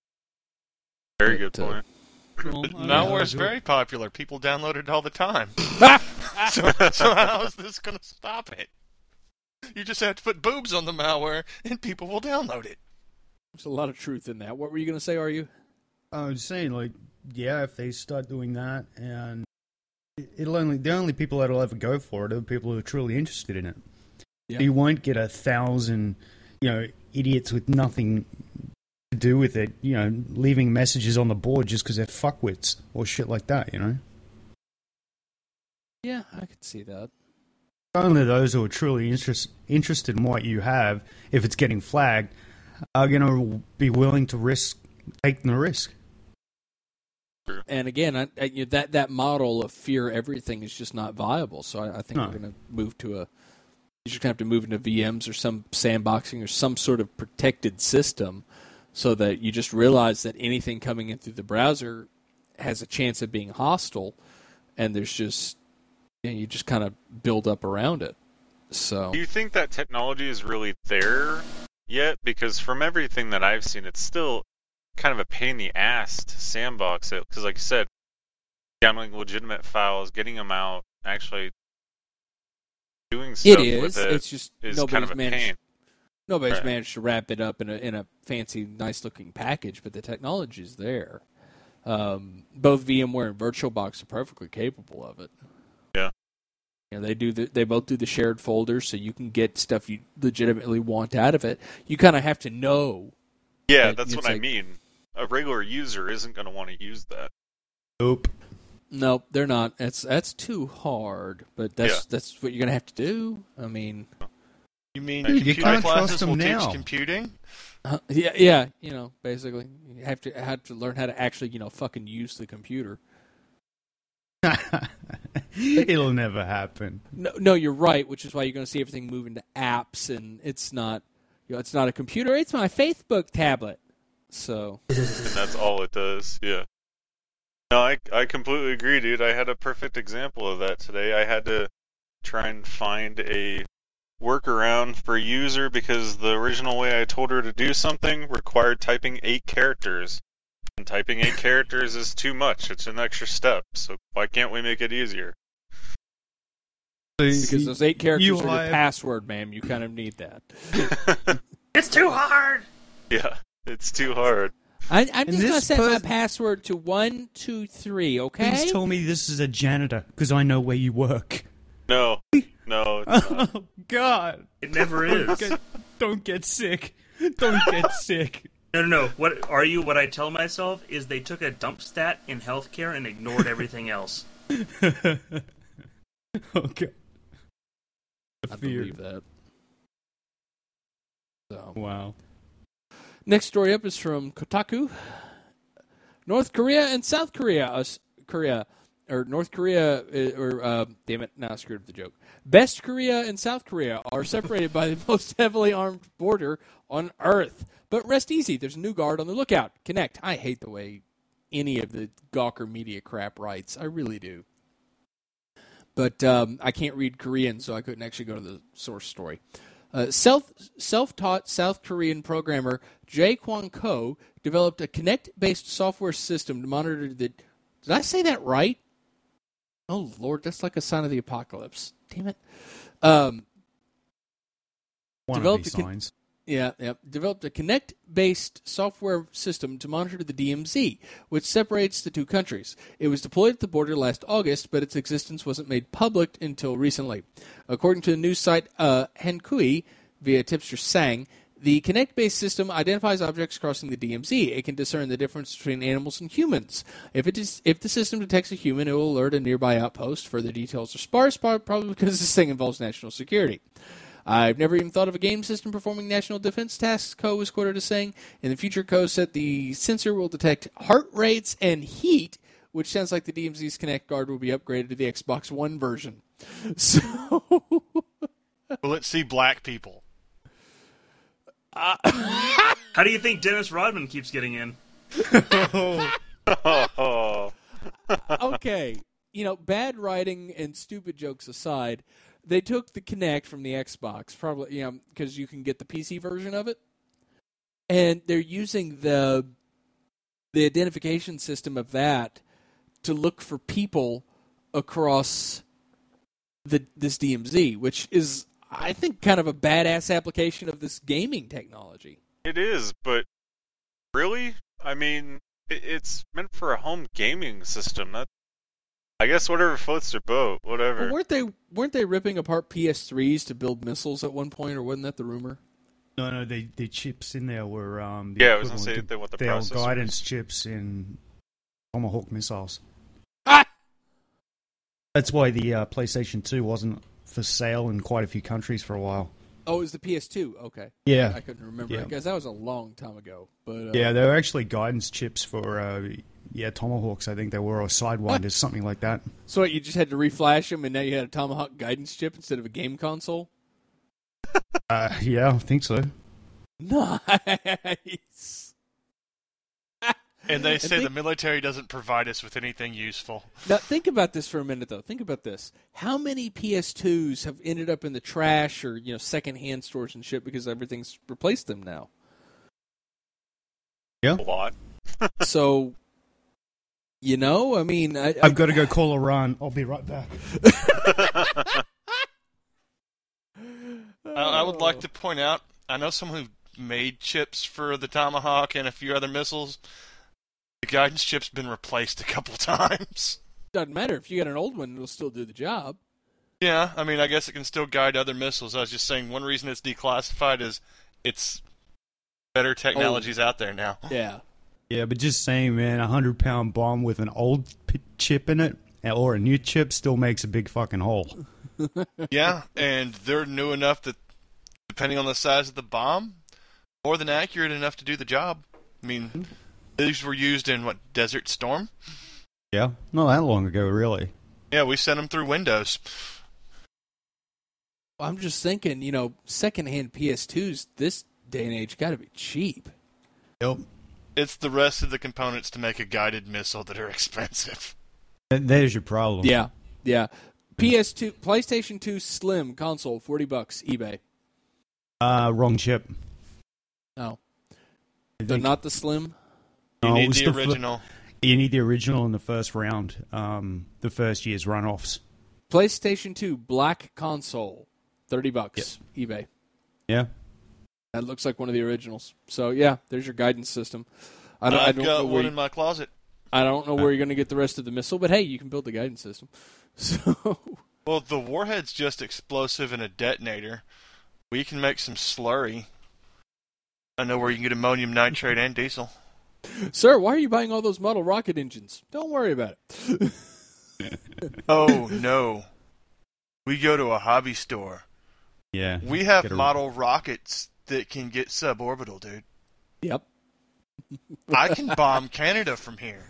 Speaker 2: Very
Speaker 1: but,
Speaker 2: good point.
Speaker 3: Uh,
Speaker 4: Well,
Speaker 3: Malware is
Speaker 4: yeah,
Speaker 3: very popular. People download it all the time. so, so how is this going to stop it? You just have to put boobs on the malware, and people will download it.
Speaker 1: There's a lot of truth in that. What were you going to say, are you?
Speaker 4: I was saying, like, yeah, if they start doing that, and it'll only the only people that'll ever go for it are the people who are truly interested in it.
Speaker 1: Yeah.
Speaker 4: You won't get a thousand, you know, idiots with nothing to do with it, you know, leaving messages on the board just because they're fuckwits or shit like that, you know?
Speaker 1: Yeah, I could see that.
Speaker 4: Only those who are truly interest, interested in what you have, if it's getting flagged, are going to be willing to risk taking the risk.
Speaker 1: And again, I, I, you know, that that model of fear everything is just not viable. So I, I think
Speaker 4: no.
Speaker 1: we're going to move to a. You're just going to have to move into V Ms or some sandboxing or some sort of protected system, so that you just realize that anything coming in through the browser has a chance of being hostile, and there's just you know, you just kind of build up around it. So.
Speaker 2: Do you think that technology is really there yet? Because from everything that I've seen, it's still kind of a pain in the ass to sandbox it. Because like you said, downloading legitimate files, getting them out, actually doing stuff
Speaker 1: it is.
Speaker 2: with it
Speaker 1: it's just
Speaker 2: is
Speaker 1: nobody's
Speaker 2: kind of a
Speaker 1: managed,
Speaker 2: pain.
Speaker 1: Nobody's
Speaker 2: Right.
Speaker 1: managed to wrap it up in a in a fancy, nice-looking package, but the technology's there. Um, both VMware and VirtualBox are perfectly capable of it.
Speaker 2: Yeah.
Speaker 1: You know, they do the, they both do the shared folders, so you can get stuff you legitimately want out of it. You kind of have to know.
Speaker 2: Yeah,
Speaker 1: that
Speaker 2: that's
Speaker 1: it's
Speaker 2: what I
Speaker 1: like-
Speaker 2: mean. A regular user isn't going to want to use that.
Speaker 4: Nope.
Speaker 1: No, they're not. That's that's too hard. But that's
Speaker 2: Yeah.
Speaker 1: that's what you're gonna have to do. I mean,
Speaker 3: You mean
Speaker 4: Dude, you
Speaker 3: computer
Speaker 4: can't
Speaker 3: classes
Speaker 4: trust them
Speaker 3: will
Speaker 4: now.
Speaker 3: teach computing?
Speaker 1: uh, yeah, yeah. You know, basically, you have to have to learn how to actually, you know, fucking use the computer.
Speaker 4: It'll never happen.
Speaker 1: No, no, you're right. Which is why you're going to see everything move into apps, and it's not, you know, it's not a computer. It's my Facebook tablet. So
Speaker 2: And that's all it does, yeah. No, I, I completely agree, dude. I had a perfect example of that today. I had to try and find a workaround for a user because the original way I told her to do something required typing eight characters. And typing eight characters is too much. It's an extra step. So why can't we make it easier?
Speaker 1: because those eight characters
Speaker 4: you
Speaker 1: are your
Speaker 4: hired-
Speaker 1: password, ma'am. You kind of need that.
Speaker 5: It's too hard.
Speaker 2: Yeah, it's too hard.
Speaker 1: I, I'm
Speaker 4: And
Speaker 1: just going to
Speaker 4: this
Speaker 1: set my
Speaker 4: pers-
Speaker 1: password to one, two, three. Okay.
Speaker 4: Please tell me this is a janitor, because I know where you work.
Speaker 2: No, no, it's not.
Speaker 4: Oh, God.
Speaker 5: It never is.
Speaker 4: Get- don't get sick. Don't get sick.
Speaker 5: No, no, no. What are you? What I tell myself is they took a dump stat in healthcare and ignored everything else.
Speaker 4: Okay. The
Speaker 1: I
Speaker 4: fear.
Speaker 1: believe that. So.
Speaker 4: Wow.
Speaker 1: Next story up is from Kotaku. North Korea and South Korea, uh, Korea, or North Korea, uh, or uh, damn it, now I screwed up the joke. Best Korea and South Korea are separated by the most heavily armed border on Earth. But rest easy, there's a new guard on the lookout. Connect. I hate the way any of the Gawker media crap writes. I really do. But um, I can't read Korean, so I couldn't actually go to the source story. Uh, self, self-taught South Korean programmer Jae Kwon Ko developed a Kinect-based software system to monitor the... Did I say that right? Oh, Lord, that's like a sign of the apocalypse. Damn it. Um,
Speaker 4: One of
Speaker 1: Developed
Speaker 4: these
Speaker 1: a con-
Speaker 4: signs.
Speaker 1: yeah, yeah, developed a Kinect-based software system to monitor the D M Z, which separates the two countries. It was deployed at the border last August, but its existence wasn't made public until recently. According to the news site uh, Hankui, via tipster Sang, the Kinect-based system identifies objects crossing the D M Z. It can discern the difference between animals and humans. If it is, if the system detects a human, it will alert a nearby outpost. Further details are sparse, probably because this thing involves national security. I've never even thought of a game system performing national defense tasks, Ko was quoted as saying. In the future, Ko said the sensor will detect heart rates and heat, which sounds like the D M Z's Kinect Guard will be upgraded to the Xbox One version. So,
Speaker 3: Will it see black people?
Speaker 5: How do you think Dennis Rodman keeps getting in?
Speaker 2: Oh,
Speaker 1: okay, you know, bad writing and stupid jokes aside, they took the Kinect from the Xbox, probably, you know, because you can get the P C version of it, and they're using the the identification system of that to look for people across the this D M Z, which is, I think, kind of a badass application of this gaming technology.
Speaker 2: it is, but really? I mean, it, it's meant for a home gaming system. That I guess whatever floats their boat, whatever.
Speaker 1: Well, weren't they weren't they ripping apart P S threes to build missiles at one point, or wasn't that the rumor?
Speaker 4: No, no, the, the chips in there were um, the
Speaker 2: Yeah, I was gonna
Speaker 4: equivalent
Speaker 2: say
Speaker 4: to
Speaker 2: they want the
Speaker 4: their
Speaker 2: processors.
Speaker 4: guidance chips in Tomahawk missiles.
Speaker 1: Ah!
Speaker 4: That's why the uh, PlayStation two wasn't for sale in quite a few countries for a while.
Speaker 1: Oh, it was the P S two. Okay.
Speaker 4: Yeah.
Speaker 1: I couldn't remember
Speaker 4: Yeah.
Speaker 1: it because that was a long time ago. But uh,
Speaker 4: Yeah, they were actually guidance chips for uh, yeah Tomahawks. I think they were, or Sidewinders, something like that.
Speaker 1: So what, you just had to reflash them, and now you had a Tomahawk guidance chip instead of a game console.
Speaker 4: Uh, yeah, I think so.
Speaker 1: Nice.
Speaker 3: And they say
Speaker 1: think-
Speaker 3: the military doesn't provide us with anything useful.
Speaker 1: Now think about this for a minute, though. Think about this. How many P S twos have ended up in the trash or you know secondhand stores and shit because everything's replaced them now?
Speaker 2: A lot.
Speaker 1: So, you know, I mean, I,
Speaker 4: I've got to go call Iran. I'll be right back.
Speaker 3: I, I would like to point out I know someone who made chips for the Tomahawk and a few other missiles. The guidance chip's been replaced a couple times.
Speaker 1: Doesn't matter. If you get an old one, it'll still do the job.
Speaker 3: Yeah, I mean, I guess it can still guide other missiles. I was just saying one reason it's declassified is it's better technologies out there now.
Speaker 1: Yeah.
Speaker 4: Yeah, but just saying, man, a hundred pound bomb with an old p- chip in it or a new chip still makes a big fucking hole.
Speaker 3: Yeah, and they're new enough that, depending on the size of the bomb, more than accurate enough to do the job. I mean, these were used in, what, Desert Storm?
Speaker 4: Yeah, not that long ago, really.
Speaker 3: Yeah, we sent them through Windows.
Speaker 1: I'm just thinking, you know, secondhand P S twos this day and age got to be cheap.
Speaker 4: Yep.
Speaker 3: It's the rest of the components to make a guided missile that are expensive.
Speaker 4: Th- There's your problem.
Speaker 1: Yeah, yeah. P S two, PlayStation two Slim console, forty bucks, eBay.
Speaker 4: Uh, wrong chip.
Speaker 1: No,
Speaker 4: I
Speaker 1: so
Speaker 4: think-
Speaker 1: not the Slim.
Speaker 3: You
Speaker 4: No, it
Speaker 3: need
Speaker 4: was
Speaker 3: the
Speaker 4: the fir-
Speaker 3: original.
Speaker 4: You need the original in the first round, um, the first year's runoffs.
Speaker 1: PlayStation two Black console, thirty bucks, eBay.
Speaker 4: Yeah.
Speaker 1: That looks like one of the originals. So yeah, there's your guidance system. I don't, I
Speaker 3: I've
Speaker 1: don't
Speaker 3: got
Speaker 1: know
Speaker 3: one
Speaker 1: where
Speaker 3: in
Speaker 1: you,
Speaker 3: my closet.
Speaker 1: I don't know where you're going to get the rest of the missile, but hey, you can build the guidance system. So
Speaker 3: Well, the warhead's just explosive and a detonator. We can make some slurry. I know where you can get ammonium nitrate and diesel.
Speaker 1: sir, why are you buying all those model rocket engines? Don't worry about it.
Speaker 3: Oh, no. We go to a hobby store.
Speaker 4: Yeah.
Speaker 3: We have
Speaker 4: Get a-
Speaker 3: model rockets that can get suborbital, dude.
Speaker 1: Yep.
Speaker 3: I can bomb Canada from here.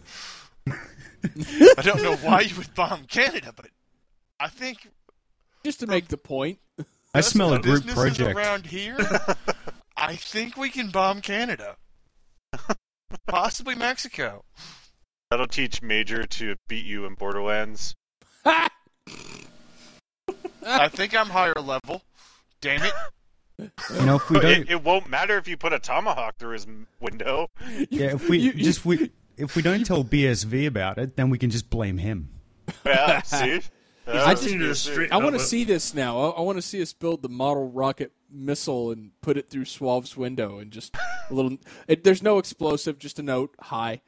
Speaker 3: I don't know why you would bomb Canada, but I think
Speaker 1: Just to make the point.
Speaker 4: I
Speaker 3: us
Speaker 4: smell a group
Speaker 3: businesses
Speaker 4: project.
Speaker 3: around here. I think we can bomb Canada, possibly Mexico.
Speaker 2: That'll teach Major to beat you in Borderlands.
Speaker 3: I think I'm higher level. Damn it.
Speaker 4: You know, if we don't,
Speaker 2: It, it won't matter if you put a tomahawk through his m- window.
Speaker 4: yeah, if we
Speaker 1: you- you-
Speaker 4: just we if we don't tell B S V about it, then we can just blame him.
Speaker 2: Yeah, see? Uh,
Speaker 1: I
Speaker 5: just need to straight-
Speaker 1: I want to
Speaker 5: Oh,
Speaker 1: see this now. I, I want to see us build the model rocket missile and put it through Suave's window and just a little. It, there's no explosive, just a note. Hi.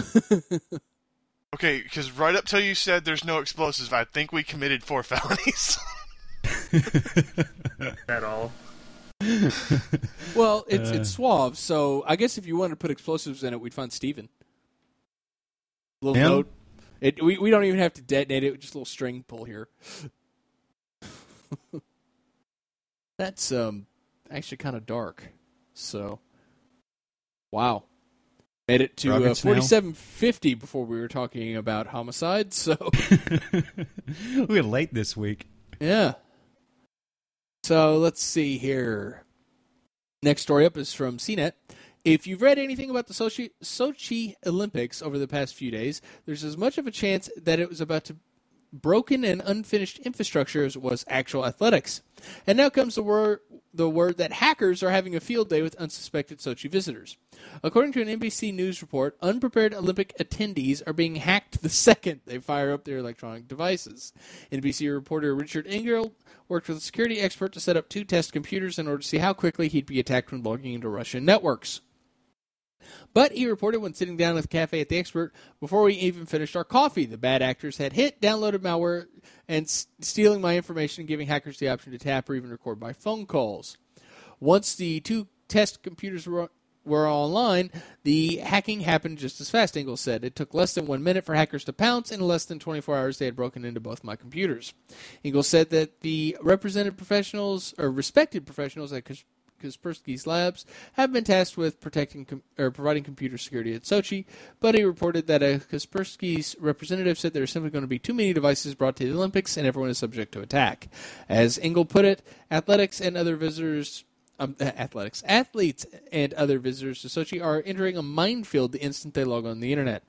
Speaker 3: Okay, because right up till you said there's no explosives, I think we committed four felonies.
Speaker 5: at all.
Speaker 1: Well, it's
Speaker 4: Uh.
Speaker 1: it's Suave, so I guess if you wanted to put explosives in it, we'd find Steven. Little
Speaker 4: Yeah.
Speaker 1: note. It, we we don't even have to detonate it. Just a little string pull here. That's um actually kind of dark. So, wow, made it to uh,
Speaker 4: Rockets now.
Speaker 1: forty-seven fifty before we were talking about homicide. So
Speaker 4: We're late this week.
Speaker 1: yeah. So let's see here. Next story up is from C net. If you've read anything about the Sochi, Sochi Olympics over the past few days, there's as much of a chance that it was about to broken and unfinished infrastructure as it was actual athletics. And now comes the word, the word that hackers are having a field day with unsuspected Sochi visitors. According to an N B C News report, unprepared Olympic attendees are being hacked the second they fire up their electronic devices. N B C reporter Richard Engel worked with a security expert to set up two test computers in order to see how quickly he'd be attacked when logging into Russian networks. But he reported when sitting down at the cafe at the expert, before we even finished our coffee, the bad actors had hit, downloaded malware, and s- stealing my information and giving hackers the option to tap or even record my phone calls. Once the two test computers were, were online, the hacking happened just as fast, Engel said. It took less than one minute for hackers to pounce, and in less than twenty-four hours they had broken into both my computers. Engel said that the represented professionals, or respected professionals at Kas- Kaspersky's Labs have been tasked with protecting com- or providing computer security at Sochi, but he reported that a Kaspersky's representative said there are simply going to be too many devices brought to the Olympics and everyone is subject to attack. As Engel put it, athletics and other visitors, um, athletics, athletes and other visitors to Sochi are entering a minefield the instant they log on the internet.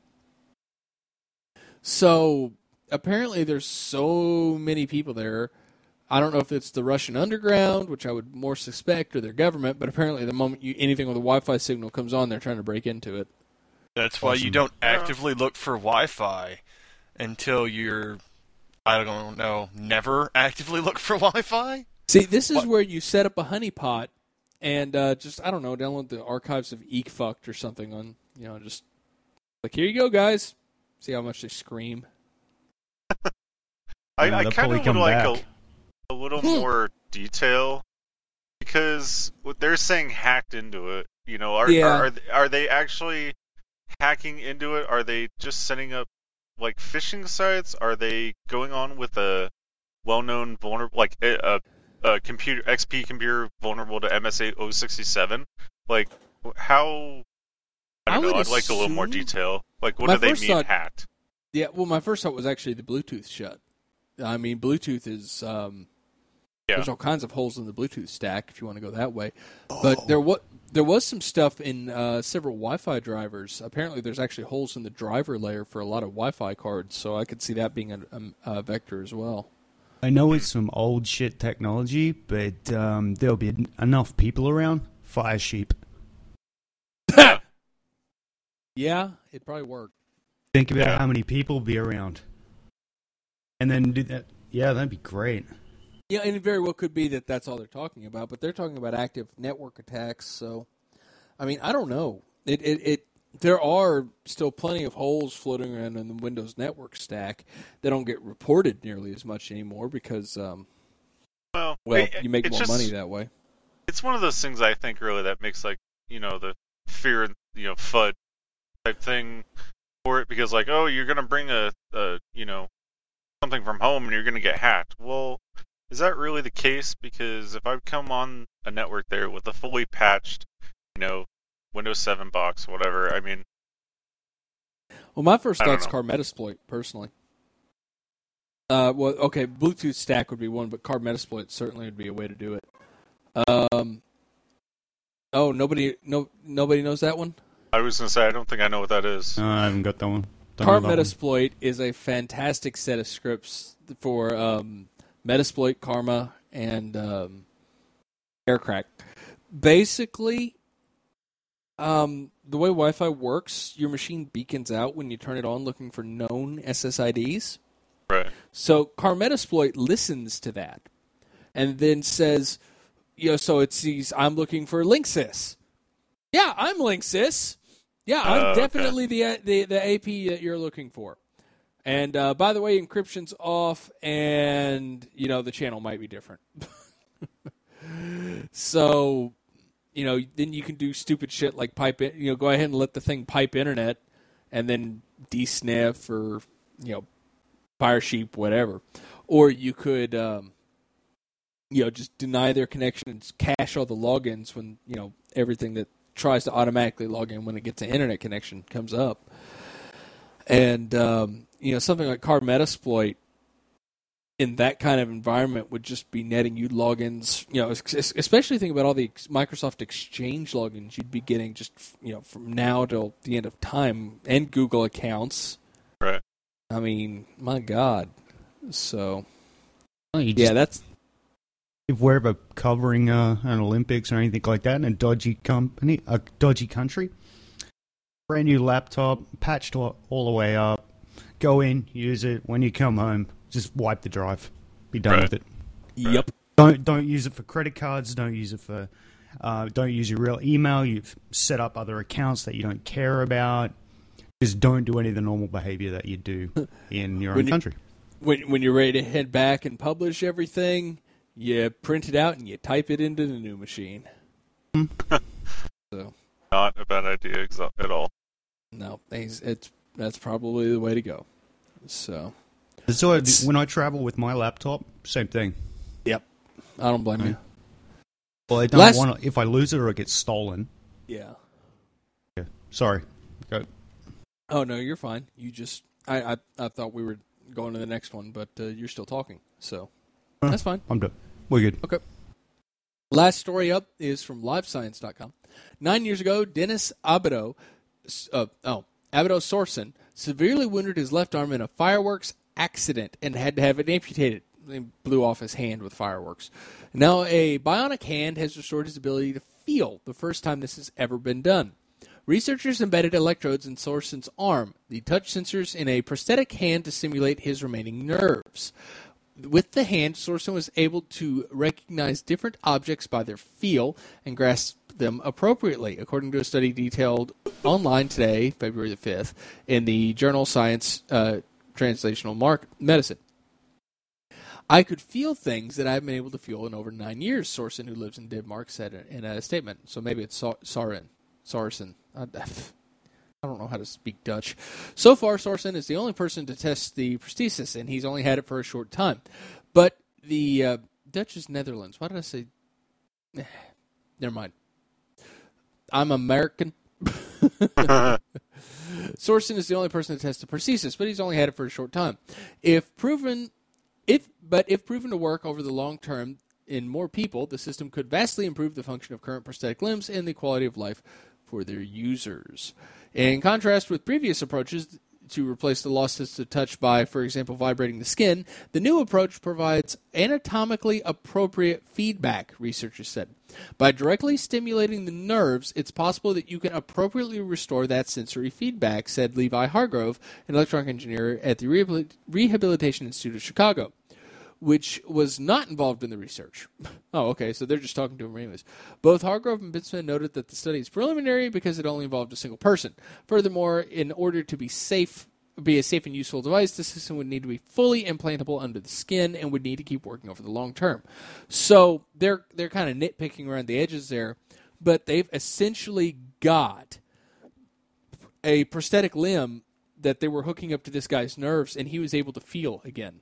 Speaker 1: So apparently there's so many people there. I don't know if it's the Russian underground, which I would more suspect, or their government, but apparently the moment you, anything with a Wi-Fi signal comes on, they're trying to break into it.
Speaker 3: That's why you
Speaker 4: Awesome.
Speaker 3: don't actively look for Wi-Fi until you're, I don't know, never actively look for Wi-Fi?
Speaker 1: See, this is
Speaker 3: What?
Speaker 1: where you set up a honeypot and uh, just I don't know, download the archives of EekFucked or something on you know just like here you go, guys. See how much they scream.
Speaker 2: I,
Speaker 4: Yeah,
Speaker 2: I
Speaker 4: they'll
Speaker 2: kind
Speaker 4: probably
Speaker 2: of would
Speaker 4: come
Speaker 2: like
Speaker 4: back.
Speaker 2: a, a little
Speaker 1: Hmm.
Speaker 2: more detail because what they're saying hacked into it. You know, are,
Speaker 1: Yeah.
Speaker 2: are are are they actually hacking into it? Are they just setting up like phishing sites? Are they going on with a well-known vulnerable like a, a, a computer X P computer vulnerable to M S A zero six seven? Like how? I
Speaker 1: I
Speaker 2: don't know.
Speaker 1: would
Speaker 2: I'd like a little more
Speaker 1: assume-
Speaker 2: detail. Like what
Speaker 1: My
Speaker 2: do they
Speaker 1: first
Speaker 2: mean
Speaker 1: thought-
Speaker 2: hacked?
Speaker 1: Yeah, well, my first thought was actually the Bluetooth shut. I mean, Bluetooth is um,
Speaker 2: Yeah.
Speaker 1: there's all kinds of holes in the Bluetooth stack if you want to go that way. But there what there was some stuff in uh, several Wi-Fi drivers. Apparently, there's actually holes in the driver layer for a lot of Wi-Fi cards, so I could see that being a, a, a vector as well.
Speaker 4: I know it's some old shit technology, but um, there'll be en- enough people around. Fire sheep.
Speaker 1: Yeah, it probably worked.
Speaker 4: Think about
Speaker 2: Yeah.
Speaker 4: how many people be around, and then do that. Yeah, that'd be great.
Speaker 1: Yeah, and it very well could be that that's all they're talking about, but they're talking about active network attacks. So, I mean, I don't know. It, it, it there are still plenty of holes floating around in the Windows network stack that don't get reported nearly as much anymore because, um,
Speaker 2: Well,
Speaker 1: well,
Speaker 2: it-
Speaker 1: you make
Speaker 2: it's
Speaker 1: more
Speaker 2: just-
Speaker 1: money that way.
Speaker 2: It's one of those things I think really that makes like you know the fear you know F U D type thing for it because like oh you're gonna bring a, a you know something from home and you're gonna get hacked. Well, is that really the case? Because if I come on a network there with a fully patched you know Windows seven box whatever, I mean
Speaker 1: Well, my first
Speaker 2: I don't
Speaker 1: thought's
Speaker 2: know.
Speaker 1: Card Metasploit, personally. Uh, well, okay, Bluetooth stack would be one, but Card Metasploit certainly would be a way to do it. Um, oh, nobody, no, nobody knows that one.
Speaker 2: I was gonna say I don't think I know what that is.
Speaker 4: Uh, I haven't got that one. Don't
Speaker 1: Card
Speaker 4: know that one.
Speaker 1: Metasploit is a fantastic set of scripts for um, Metasploit, Karma, and um, Aircrack. Basically, um, the way Wi-Fi works, your machine beacons out when you turn it on looking for known S S I Ds.
Speaker 2: Right.
Speaker 1: So Card Metasploit listens to that and then says, you know, so it sees, I'm looking for Linksys. Yeah, I'm Linksys. Yeah, I'm
Speaker 2: Oh, okay.
Speaker 1: definitely the, the the A P that you're looking for. And uh, by the way, encryption's off, and you know the channel might be different. So, you know, then you can do stupid shit like pipe it. You know, go ahead and let the thing pipe internet, and then de-sniff or you know, fire sheep, whatever. Or you could, um, you know, just deny their connection and cache all the logins when you know everything that tries to automatically log in when it gets an internet connection comes up. And, um, you know, something like Card Metasploit in that kind of environment would just be netting you logins, you know, es- especially think about all the ex- Microsoft Exchange logins you'd be getting just, you know, from now till the end of time, and Google accounts.
Speaker 2: Right.
Speaker 1: I mean, my God. So,
Speaker 4: Oh, you
Speaker 1: yeah,
Speaker 4: just-
Speaker 1: that's,
Speaker 4: if we're ever covering uh, an Olympics or anything like that in a dodgy company, a dodgy country, brand new laptop, patched all, all the way up, go in, use it. When you come home, just wipe the drive, be done
Speaker 2: Right.
Speaker 4: with it.
Speaker 1: yep.
Speaker 4: Don't don't use it for credit cards. Don't use it for. Uh, don't use your real email. You've set up other accounts that you don't care about. Just don't do any of the normal behavior that you do in your
Speaker 1: When
Speaker 4: own
Speaker 1: you-
Speaker 4: country.
Speaker 1: When when you're ready to head back and publish everything, you print it out and you type it into the new machine. So
Speaker 2: Not a bad idea exa- at all.
Speaker 1: no, it's, it's that's probably the way to go. So
Speaker 4: So when I travel with my laptop, same thing.
Speaker 1: yep, I don't blame you.
Speaker 4: Well, I don't
Speaker 1: Last-
Speaker 4: want to, if I lose it or it gets stolen.
Speaker 1: Yeah.
Speaker 4: Yeah. Sorry. Go.
Speaker 1: Oh no, you're fine. You just I I, I thought we were going to the next one, but uh, you're still talking, so
Speaker 4: Huh.
Speaker 1: that's fine.
Speaker 4: I'm done. We're good.
Speaker 1: Okay. Last story up is from live science dot com. Nine years ago, Dennis Abido, uh, oh, Abido Sorsen, severely wounded his left arm in a fireworks accident and had to have it amputated. They blew off his hand with fireworks. Now, a bionic hand has restored his ability to feel, the first time this has ever been done. Researchers embedded electrodes in Sorsen's arm, the touch sensors in a prosthetic hand to simulate his remaining nerves. with the hand, Sorensen was able to recognize different objects by their feel and grasp them appropriately, according to a study detailed online today, February the fifth, in the journal Science uh, Translational Mark Medicine. I could feel things that I haven't been able to feel in over nine years, Sorensen, who lives in Denmark, said in a statement. So maybe it's Soren. Sorensen. I don't know how to speak Dutch. So far, Sorensen is the only person to test the prosthesis, and he's only had it for a short time. But the uh, Dutch is Netherlands. Why did I say... Never mind. I'm American. Sorensen is the only person to test the prosthesis, but he's only had it for a short time. If proven... If, but if proven to work over the long term in more people, the system could vastly improve the function of current prosthetic limbs and the quality of life for their users. In contrast with previous approaches to replace the lost sense of touch by, for example, vibrating the skin, the new approach provides anatomically appropriate feedback, researchers said. By directly stimulating the nerves, it's possible that you can appropriately restore that sensory feedback, said Levi Hargrove, an electronic engineer at the Rehabil- Rehabilitation Institute of Chicago, which was not involved in the research. Oh, okay, so they're just talking to him anyways. Both Hargrove and Bitzman noted that the study is preliminary because it only involved a single person. Furthermore, in order to be safe, be a safe and useful device, the system would need to be fully implantable under the skin and would need to keep working over the long term. So they're they're kind of nitpicking around the edges there, but they've essentially got a prosthetic limb that they were hooking up to this guy's nerves, and he was able to feel again.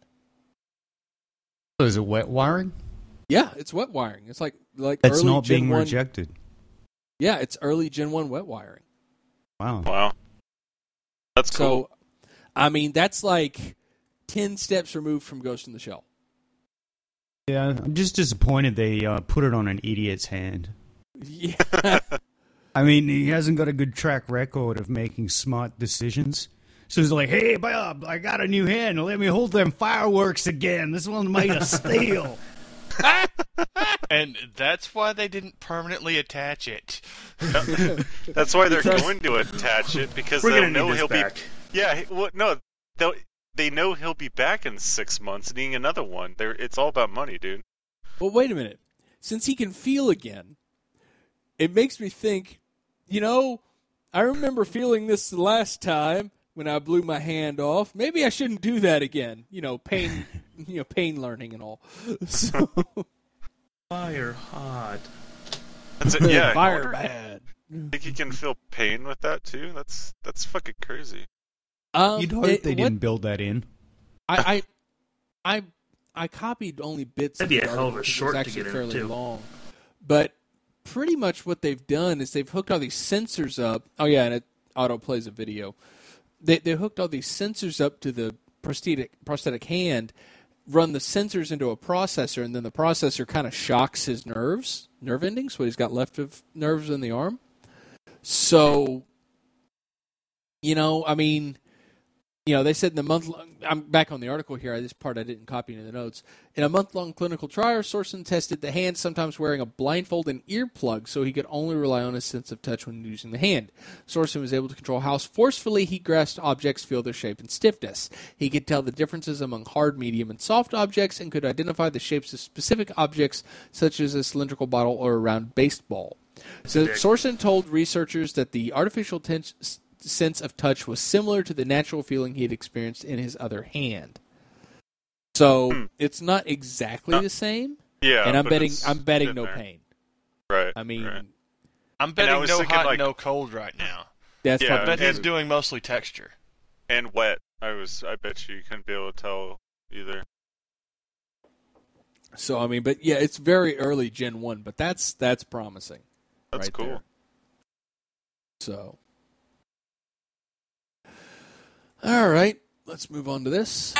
Speaker 4: So is it wet wiring?
Speaker 1: Yeah, it's wet wiring. It's like like
Speaker 4: That's
Speaker 1: early
Speaker 4: not
Speaker 1: Gen
Speaker 4: being
Speaker 1: one,
Speaker 4: rejected.
Speaker 1: Yeah, it's early Gen one wet wiring.
Speaker 4: Wow.
Speaker 2: Wow. That's cool.
Speaker 1: So, I mean, that's like ten steps removed from Ghost in the Shell.
Speaker 4: Yeah, I'm just disappointed they uh, put it on an idiot's hand.
Speaker 1: Yeah.
Speaker 4: I mean, he hasn't got a good track record of making smart decisions. So he's like, hey, Bob, I got a new hand. Let me hold them fireworks again. This one's made of steel.
Speaker 3: And that's why they didn't permanently attach it.
Speaker 2: That's why they're going to attach it, because
Speaker 5: We're
Speaker 2: they'll
Speaker 5: gonna
Speaker 2: know
Speaker 5: need this
Speaker 2: he'll
Speaker 5: back.
Speaker 2: be. Yeah, he- well, no, they'll, they know he'll be back in six months needing another one. They're, it's all about money, dude.
Speaker 1: Well, wait a minute. Since he can feel again, it makes me think, you know, I remember feeling this the last time when I blew my hand off. Maybe I shouldn't do that again. You know, pain, you know, pain learning and all. So,
Speaker 5: Fire hot.
Speaker 2: That's it. Yeah, I
Speaker 1: fire
Speaker 2: wonder-
Speaker 1: bad.
Speaker 2: think you can feel pain with that too. That's that's fucking crazy.
Speaker 1: Um,
Speaker 4: You'd hope
Speaker 1: it-
Speaker 4: they
Speaker 1: what-
Speaker 4: didn't build that in.
Speaker 1: I, I, I, I copied only bits.
Speaker 5: That'd be
Speaker 1: of
Speaker 5: a
Speaker 1: the
Speaker 5: hell of a
Speaker 1: article 'cause it was
Speaker 5: short to
Speaker 1: actually
Speaker 5: get in,
Speaker 1: fairly
Speaker 5: too.
Speaker 1: long, but pretty much what they've done is they've hooked all these sensors up. Oh yeah, and it auto plays a video. They they hooked all these sensors up to the prosthetic prosthetic hand, run the sensors into a processor, and then the processor kind of shocks his nerves, nerve endings, what he's got left of nerves in the arm. So, you know, I mean, you know, they said in the month long, I'm back on the article here, this part I didn't copy into the notes. In a month-long clinical trial, Sorensen tested the hand, sometimes wearing a blindfold and earplug, so he could only rely on his sense of touch when using the hand. Sorensen was able to control how forcefully he grasped objects, feel their shape and stiffness. He could tell the differences among hard, medium, and soft objects, and could identify the shapes of specific objects, such as a cylindrical bottle or a round baseball. So Sorensen told researchers that the artificial tense sense of touch was similar to the natural feeling he had experienced in his other hand. So
Speaker 2: Hmm.
Speaker 1: it's not exactly
Speaker 2: Uh,
Speaker 1: the same.
Speaker 2: Yeah,
Speaker 1: and I'm
Speaker 2: but
Speaker 1: betting
Speaker 2: it's
Speaker 1: I'm betting
Speaker 2: in
Speaker 1: no
Speaker 2: there.
Speaker 1: pain.
Speaker 2: Right.
Speaker 1: I mean,
Speaker 2: right.
Speaker 3: I'm
Speaker 2: I
Speaker 3: betting
Speaker 2: was
Speaker 3: no
Speaker 2: thinking,
Speaker 3: hot,
Speaker 2: like-
Speaker 3: no cold right now.
Speaker 1: that's
Speaker 2: Yeah,
Speaker 3: I
Speaker 1: probably
Speaker 3: bet he's
Speaker 2: and-
Speaker 3: doing mostly texture.
Speaker 2: and wet. I was. I bet you couldn't be able to tell either.
Speaker 1: so. I mean, but yeah, it's very early Gen One, but that's that's promising.
Speaker 2: That's
Speaker 1: right
Speaker 2: cool.
Speaker 1: there. So, all right, let's move on to this.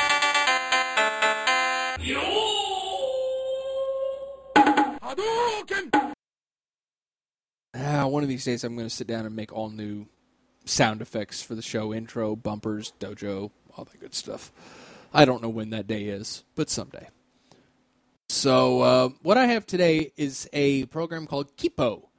Speaker 1: Ah, one of these days I'm going to sit down and make all new sound effects for the show, intro, bumpers, dojo, all that good stuff. I don't know when that day is, but someday. So uh, what I have today is a program called Kipo.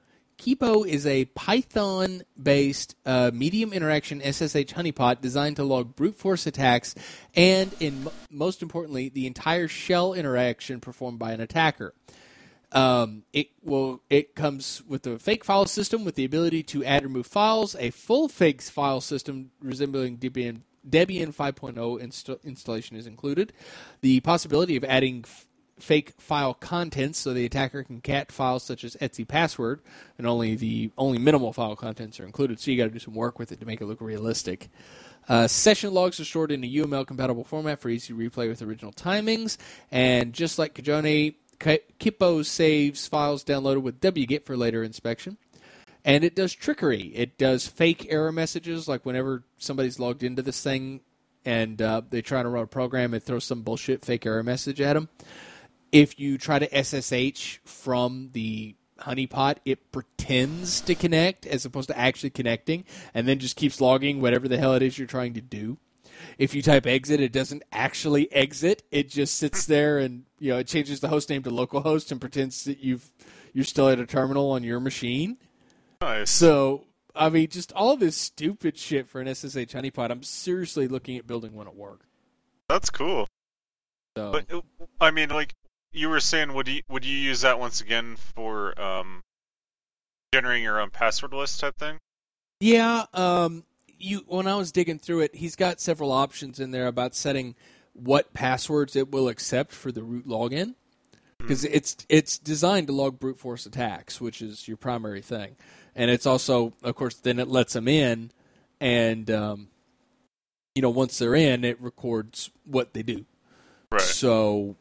Speaker 1: Kipo is a Python-based uh, medium interaction S S H honeypot designed to log brute force attacks and, in most importantly, the entire shell interaction performed by an attacker. Um, it will. It comes with a fake file system with the ability to add and remove files, a full fake file system resembling Debian, Debian five point oh inst- installation is included, the possibility of adding f- fake file contents so the attacker can cat files such as Etsy password, and only the only minimal file contents are included, so you got to do some work with it to make it look realistic. Uh, session logs are stored in a U M L-compatible format for easy replay with original timings, and just like Kajone, Kipo saves files downloaded with wget for later inspection. And it does trickery. It does fake error messages, like whenever somebody's logged into this thing and uh, they try to run a program, it throws some bullshit fake error message at them. If you try to S S H from the honeypot, it pretends to connect as opposed to actually connecting, and then just keeps logging whatever the hell it is you're trying to do. If you type exit, it doesn't actually exit. It just sits there and, you know, it changes the host name to localhost and pretends that you've you're still at a terminal on your machine.
Speaker 2: Nice.
Speaker 1: So, I mean, just all this stupid shit for an S S H honeypot. I'm seriously looking at building one at work.
Speaker 2: That's cool.
Speaker 1: So,
Speaker 2: But I mean, like you were saying, would you would you use that once again for um, generating your own password list type thing?
Speaker 1: yeah, um, you when I was digging through it, he's got several options in there about setting what passwords it will accept for the root login. Because it's it's designed to log brute force attacks, which is your primary thing, and it's also, of course, then it lets them in, and um, you know, once they're in, it records what they do.
Speaker 2: Right.
Speaker 1: So,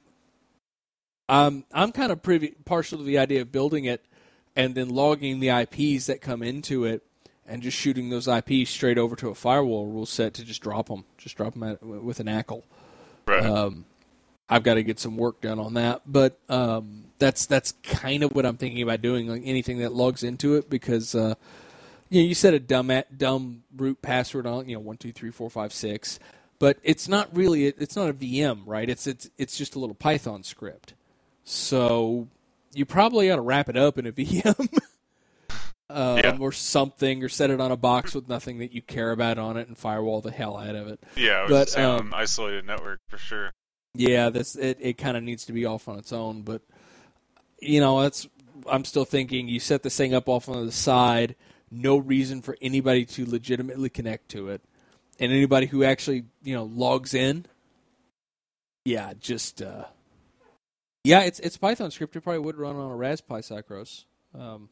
Speaker 1: um, I'm kind of privy, partial to the idea of building it, and then logging the I Ps that come into it, and just shooting those I Ps straight over to a firewall rule set to just drop them, just drop them at, with an A C L.
Speaker 2: Right.
Speaker 1: Um, I've got to get some work done on that, but um, that's that's kind of what I'm thinking about doing, like anything that logs into it, because uh, you know, you set a dumb at, dumb root password on, you know, one two three four five six, but it's not really it's not a V M, right? It's it's it's just a little Python script, so you probably ought to wrap it up in a V M. Um,
Speaker 2: Yeah.
Speaker 1: Or something, or set it on a box with nothing that you care about on it, and firewall the hell out of it.
Speaker 2: Yeah, I was
Speaker 1: But,
Speaker 2: saying
Speaker 1: um,
Speaker 2: on isolated network for sure.
Speaker 1: Yeah, this it, it kind of needs to be off on its own, but you know, that's I'm still thinking you set this thing up off on the side, no reason for anybody to legitimately connect to it, and anybody who actually, you know, logs in, yeah, just uh, yeah, it's it's Python script. It probably would run on a Raspberry Pi Cycros, um,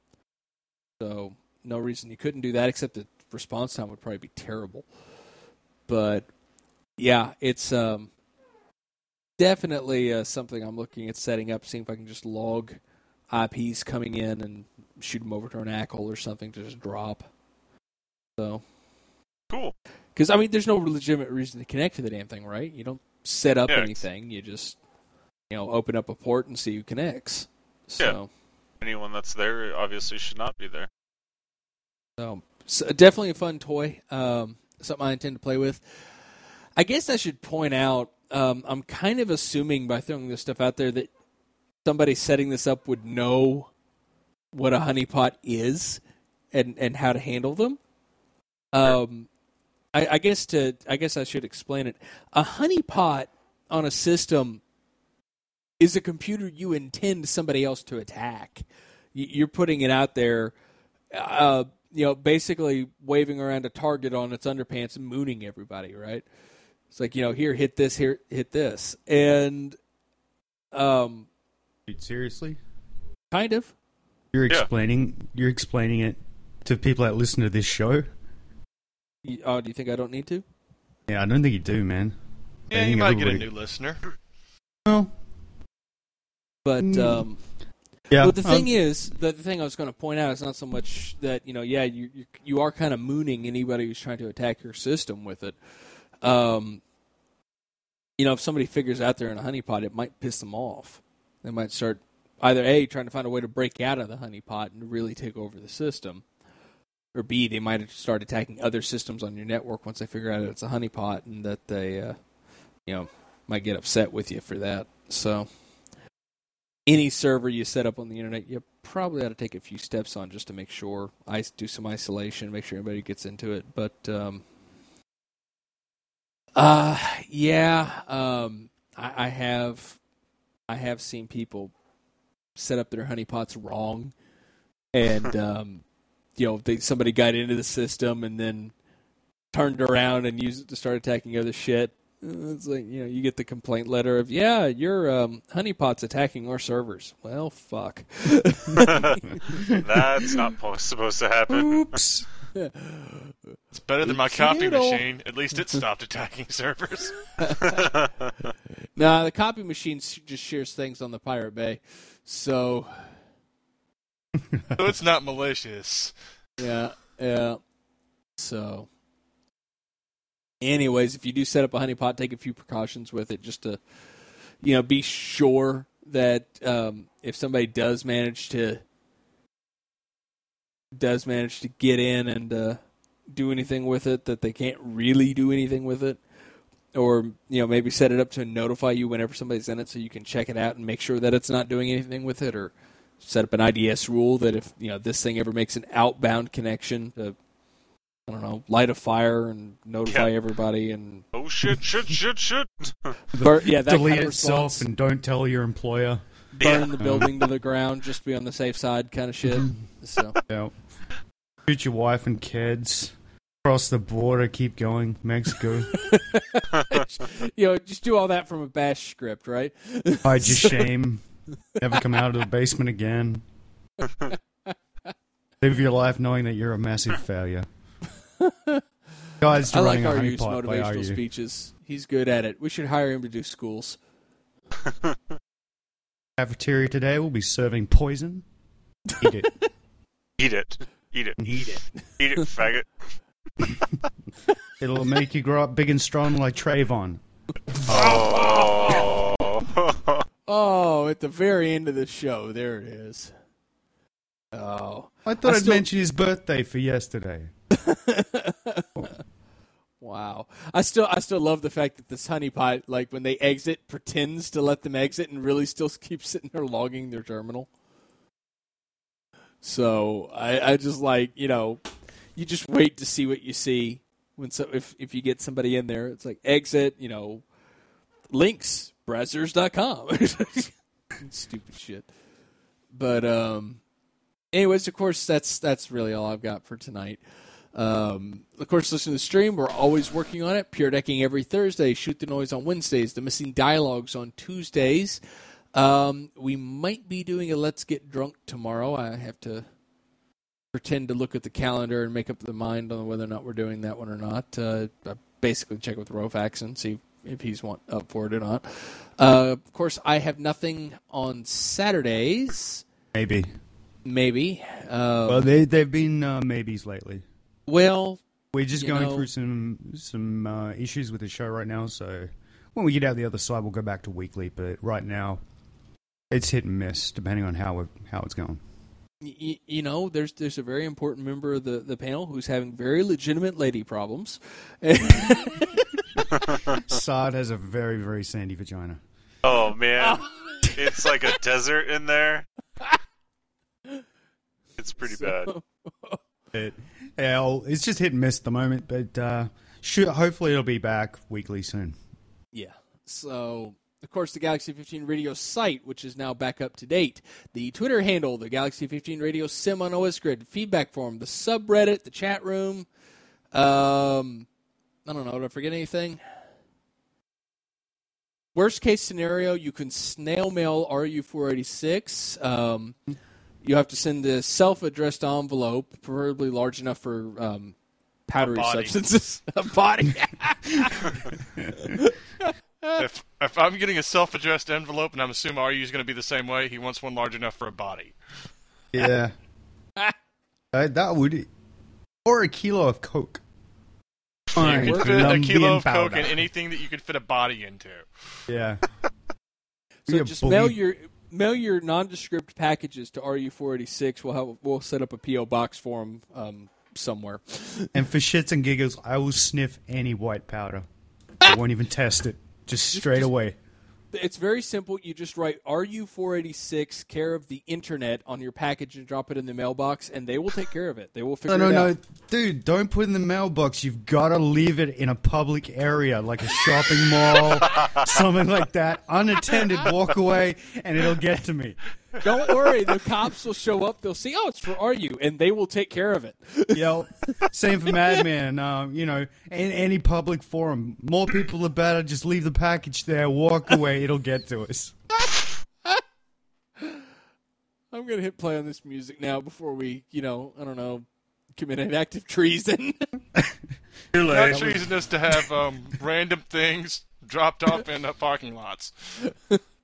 Speaker 1: so no reason you couldn't do that, except the response time would probably be terrible. But yeah, it's um. Definitely uh, something I'm looking at setting up, seeing if I can just log I Ps coming in and shoot them over to an A C L or something to just drop. So,
Speaker 2: Cool.
Speaker 1: because I mean, there's no legitimate reason to connect to the damn thing, right? You don't set up
Speaker 2: Yeah.
Speaker 1: anything; you just, you know, open up a port and see who connects. So,
Speaker 2: Anyone that's there obviously should not be there.
Speaker 1: so, so definitely a fun toy. Um, something I intend to play with. I guess I should point out. Um, I'm kind of assuming by throwing this stuff out there that somebody setting this up would know what a honeypot is and, and how to handle them. Um, I, I guess to I guess I should explain it. A honeypot on a system is a computer you intend somebody else to attack. You're putting it out there, uh, you know, basically waving around a target on its underpants and mooning everybody, right? It's like, you know, here, hit this, here, hit this. And, um,
Speaker 4: Dude, seriously?
Speaker 1: kind of.
Speaker 4: You're
Speaker 2: Yeah.
Speaker 4: explaining you're explaining it to people that listen to this show?
Speaker 1: You- Oh, do you think I don't need to?
Speaker 4: Yeah, I don't think you do, man. I
Speaker 3: Yeah, you
Speaker 4: think
Speaker 3: might get a
Speaker 4: everybody-
Speaker 3: new listener.
Speaker 4: Well,
Speaker 1: But,
Speaker 4: Mm.
Speaker 1: um,
Speaker 4: yeah.
Speaker 1: but the thing
Speaker 4: um,
Speaker 1: is, the, the thing I was going to point out is not so much that, you know, yeah, you, you, you are kind of mooning anybody who's trying to attack your system with it. Um, you know, if somebody figures out they're in a honeypot, it might piss them off. They might start either A, trying to find a way to break out of the honeypot and really take over the system, or B, they might start attacking other systems on your network once they figure out it's a honeypot, and that they, uh, you know, might get upset with you for that. So, any server you set up on the internet, you probably ought to take a few steps on just to make sure. I do some isolation, make sure everybody gets into it. But um, uh, yeah, um, I, I have I have seen people set up their honeypots wrong, and um, you know, they, somebody got into the system and then turned around and used it to start attacking other shit. It's like, you know, you get the complaint letter of, yeah, your um, honeypot's attacking our servers. Well, fuck.
Speaker 2: That's not po- supposed to happen.
Speaker 1: Oops.
Speaker 3: It's better than my
Speaker 1: Oops,
Speaker 3: copy
Speaker 1: noodle.
Speaker 3: machine. At least it stopped attacking servers.
Speaker 1: Nah, the copy machine s- just shares things on the Pirate Bay. So,
Speaker 3: So it's not malicious.
Speaker 1: yeah, yeah. So, anyways, if you do set up a honeypot, take a few precautions with it just to, you know, be sure that um, if somebody does manage to does manage to get in and uh, do anything with it, that they can't really do anything with it. Or, you know, maybe set it up to notify you whenever somebody's in it so you can check it out and make sure that it's not doing anything with it. Or set up an I D S rule that if, you know, this thing ever makes an outbound connection to, I don't know, light a fire and notify
Speaker 2: Yeah.
Speaker 1: everybody and
Speaker 2: Oh shit! Shit! Shit! Shit!
Speaker 1: bur- yeah, that
Speaker 4: Delete
Speaker 1: kind of
Speaker 4: itself
Speaker 1: response.
Speaker 4: and don't tell your employer.
Speaker 1: Burn
Speaker 2: Yeah.
Speaker 1: the building to the ground, just be on the safe side kind of shit. So,
Speaker 4: Yeah. Shoot your wife and kids. Cross the border, keep going. Mexico.
Speaker 1: you know, just do all that from a bash script, right?
Speaker 4: Hide your shame. Never come out of the basement again. Live your life knowing that you're a massive failure. Guys,
Speaker 1: I like
Speaker 4: running a
Speaker 1: Aryu's
Speaker 4: honeypot by
Speaker 1: motivational
Speaker 4: Aryu.
Speaker 1: speeches. He's good at it. We should hire him to do schools.
Speaker 4: Cafeteria today will be serving poison. Eat it.
Speaker 2: Eat it. Eat it.
Speaker 1: Eat it.
Speaker 2: Eat it, faggot.
Speaker 4: It'll make you grow up big and strong like Trayvon.
Speaker 2: Oh.
Speaker 1: Oh, at the very end of the show, there it is. Oh.
Speaker 4: I thought
Speaker 1: I
Speaker 4: I'd
Speaker 1: still-
Speaker 4: mention his birthday for yesterday.
Speaker 1: Wow. I still I still love the fact that this honeypot, like when they exit, pretends to let them exit and really still keeps sitting there logging their terminal. So I, I just like, you know, you just wait to see what you see when so if if you get somebody in there, it's like exit, you know, links, brazzers dot com. Stupid shit. But um anyways, of course that's that's really all I've got for tonight. Um, of course, listen to the stream. We're always working on it. Pure Decking every Thursday. Shoot the Noise on Wednesdays. The Missing Dialogues on Tuesdays. Um, we might be doing a Let's Get Drunk tomorrow. I have to pretend to look at the calendar and make up the mind on whether or not we're doing that one or not. Uh, I basically check with Rofax and see if he's want, up for it or not. Uh, of course, I have nothing on Saturdays.
Speaker 4: Maybe.
Speaker 1: Maybe. Uh,
Speaker 4: Well, they, they've been uh, maybes lately.
Speaker 1: well...
Speaker 4: We're just
Speaker 1: You
Speaker 4: going
Speaker 1: know-
Speaker 4: through some some uh, issues with the show right now, so when we get out the other side, we'll go back to weekly. But right now, it's hit and miss depending on how it, how it's going.
Speaker 1: Y- you know, there's there's a very important member of the, the panel who's having very legitimate lady problems.
Speaker 4: Sard has a very very sandy vagina.
Speaker 2: Oh man, it's like a desert in there. It's pretty bad.
Speaker 4: It, yeah, well, it's just hit and miss at the moment, but uh, should, hopefully it'll be back weekly soon.
Speaker 1: Yeah. So, of course, the Galaxy fifteen Radio site, which is now back up to date. The Twitter handle, the Galaxy fifteen Radio Sim on O S Grid. Feedback forum, the subreddit, the chat room. Um, I don't know. Did I forget anything? Worst case scenario, you can snail mail R U four eighty-six. Um, you have to send a self-addressed envelope, preferably large enough for um, powdery
Speaker 3: body.
Speaker 1: substances. A body.
Speaker 3: If if I'm getting a self-addressed envelope, and I'm assuming R U is going to be the same way, he wants one large enough for a body.
Speaker 4: Yeah, uh, that would, or a kilo of Coke.
Speaker 3: You
Speaker 4: Fine,
Speaker 3: can fit a
Speaker 4: Colombian
Speaker 3: kilo of Coke
Speaker 4: powder.
Speaker 3: in anything that you could fit a body into.
Speaker 4: Yeah.
Speaker 1: So
Speaker 4: Yeah,
Speaker 1: just
Speaker 4: believe-
Speaker 1: mail your mail your nondescript packages to R U four eighty-six. We'll have we'll set up a P O box for them um, somewhere.
Speaker 4: And for shits and giggles, I will sniff any white powder. I won't even test it. Just straight
Speaker 1: just-
Speaker 4: away.
Speaker 1: It's very simple. You just write R U four eighty-six, care of the internet, on your package and drop it in the mailbox, and they will take care of it. They will figure
Speaker 4: no,
Speaker 1: it
Speaker 4: no,
Speaker 1: out.
Speaker 4: no, dude! Don't put it in the mailbox. You've got to leave it in a public area, like a shopping mall, something like that. Unattended, walk away, and it'll get to me.
Speaker 1: Don't worry, the cops will show up. They'll see, oh, it's for R U, and they will take care of it.
Speaker 4: Yo, same for Madman. Um, you know, in any public forum, more people the better. Just leave the package there, walk away. It'll get to us.
Speaker 1: I'm gonna hit play on this music now before we, you know, I don't know, commit an act of treason.
Speaker 5: Too late.
Speaker 3: Not treasonous to have um, random things dropped off in uh, parking lots.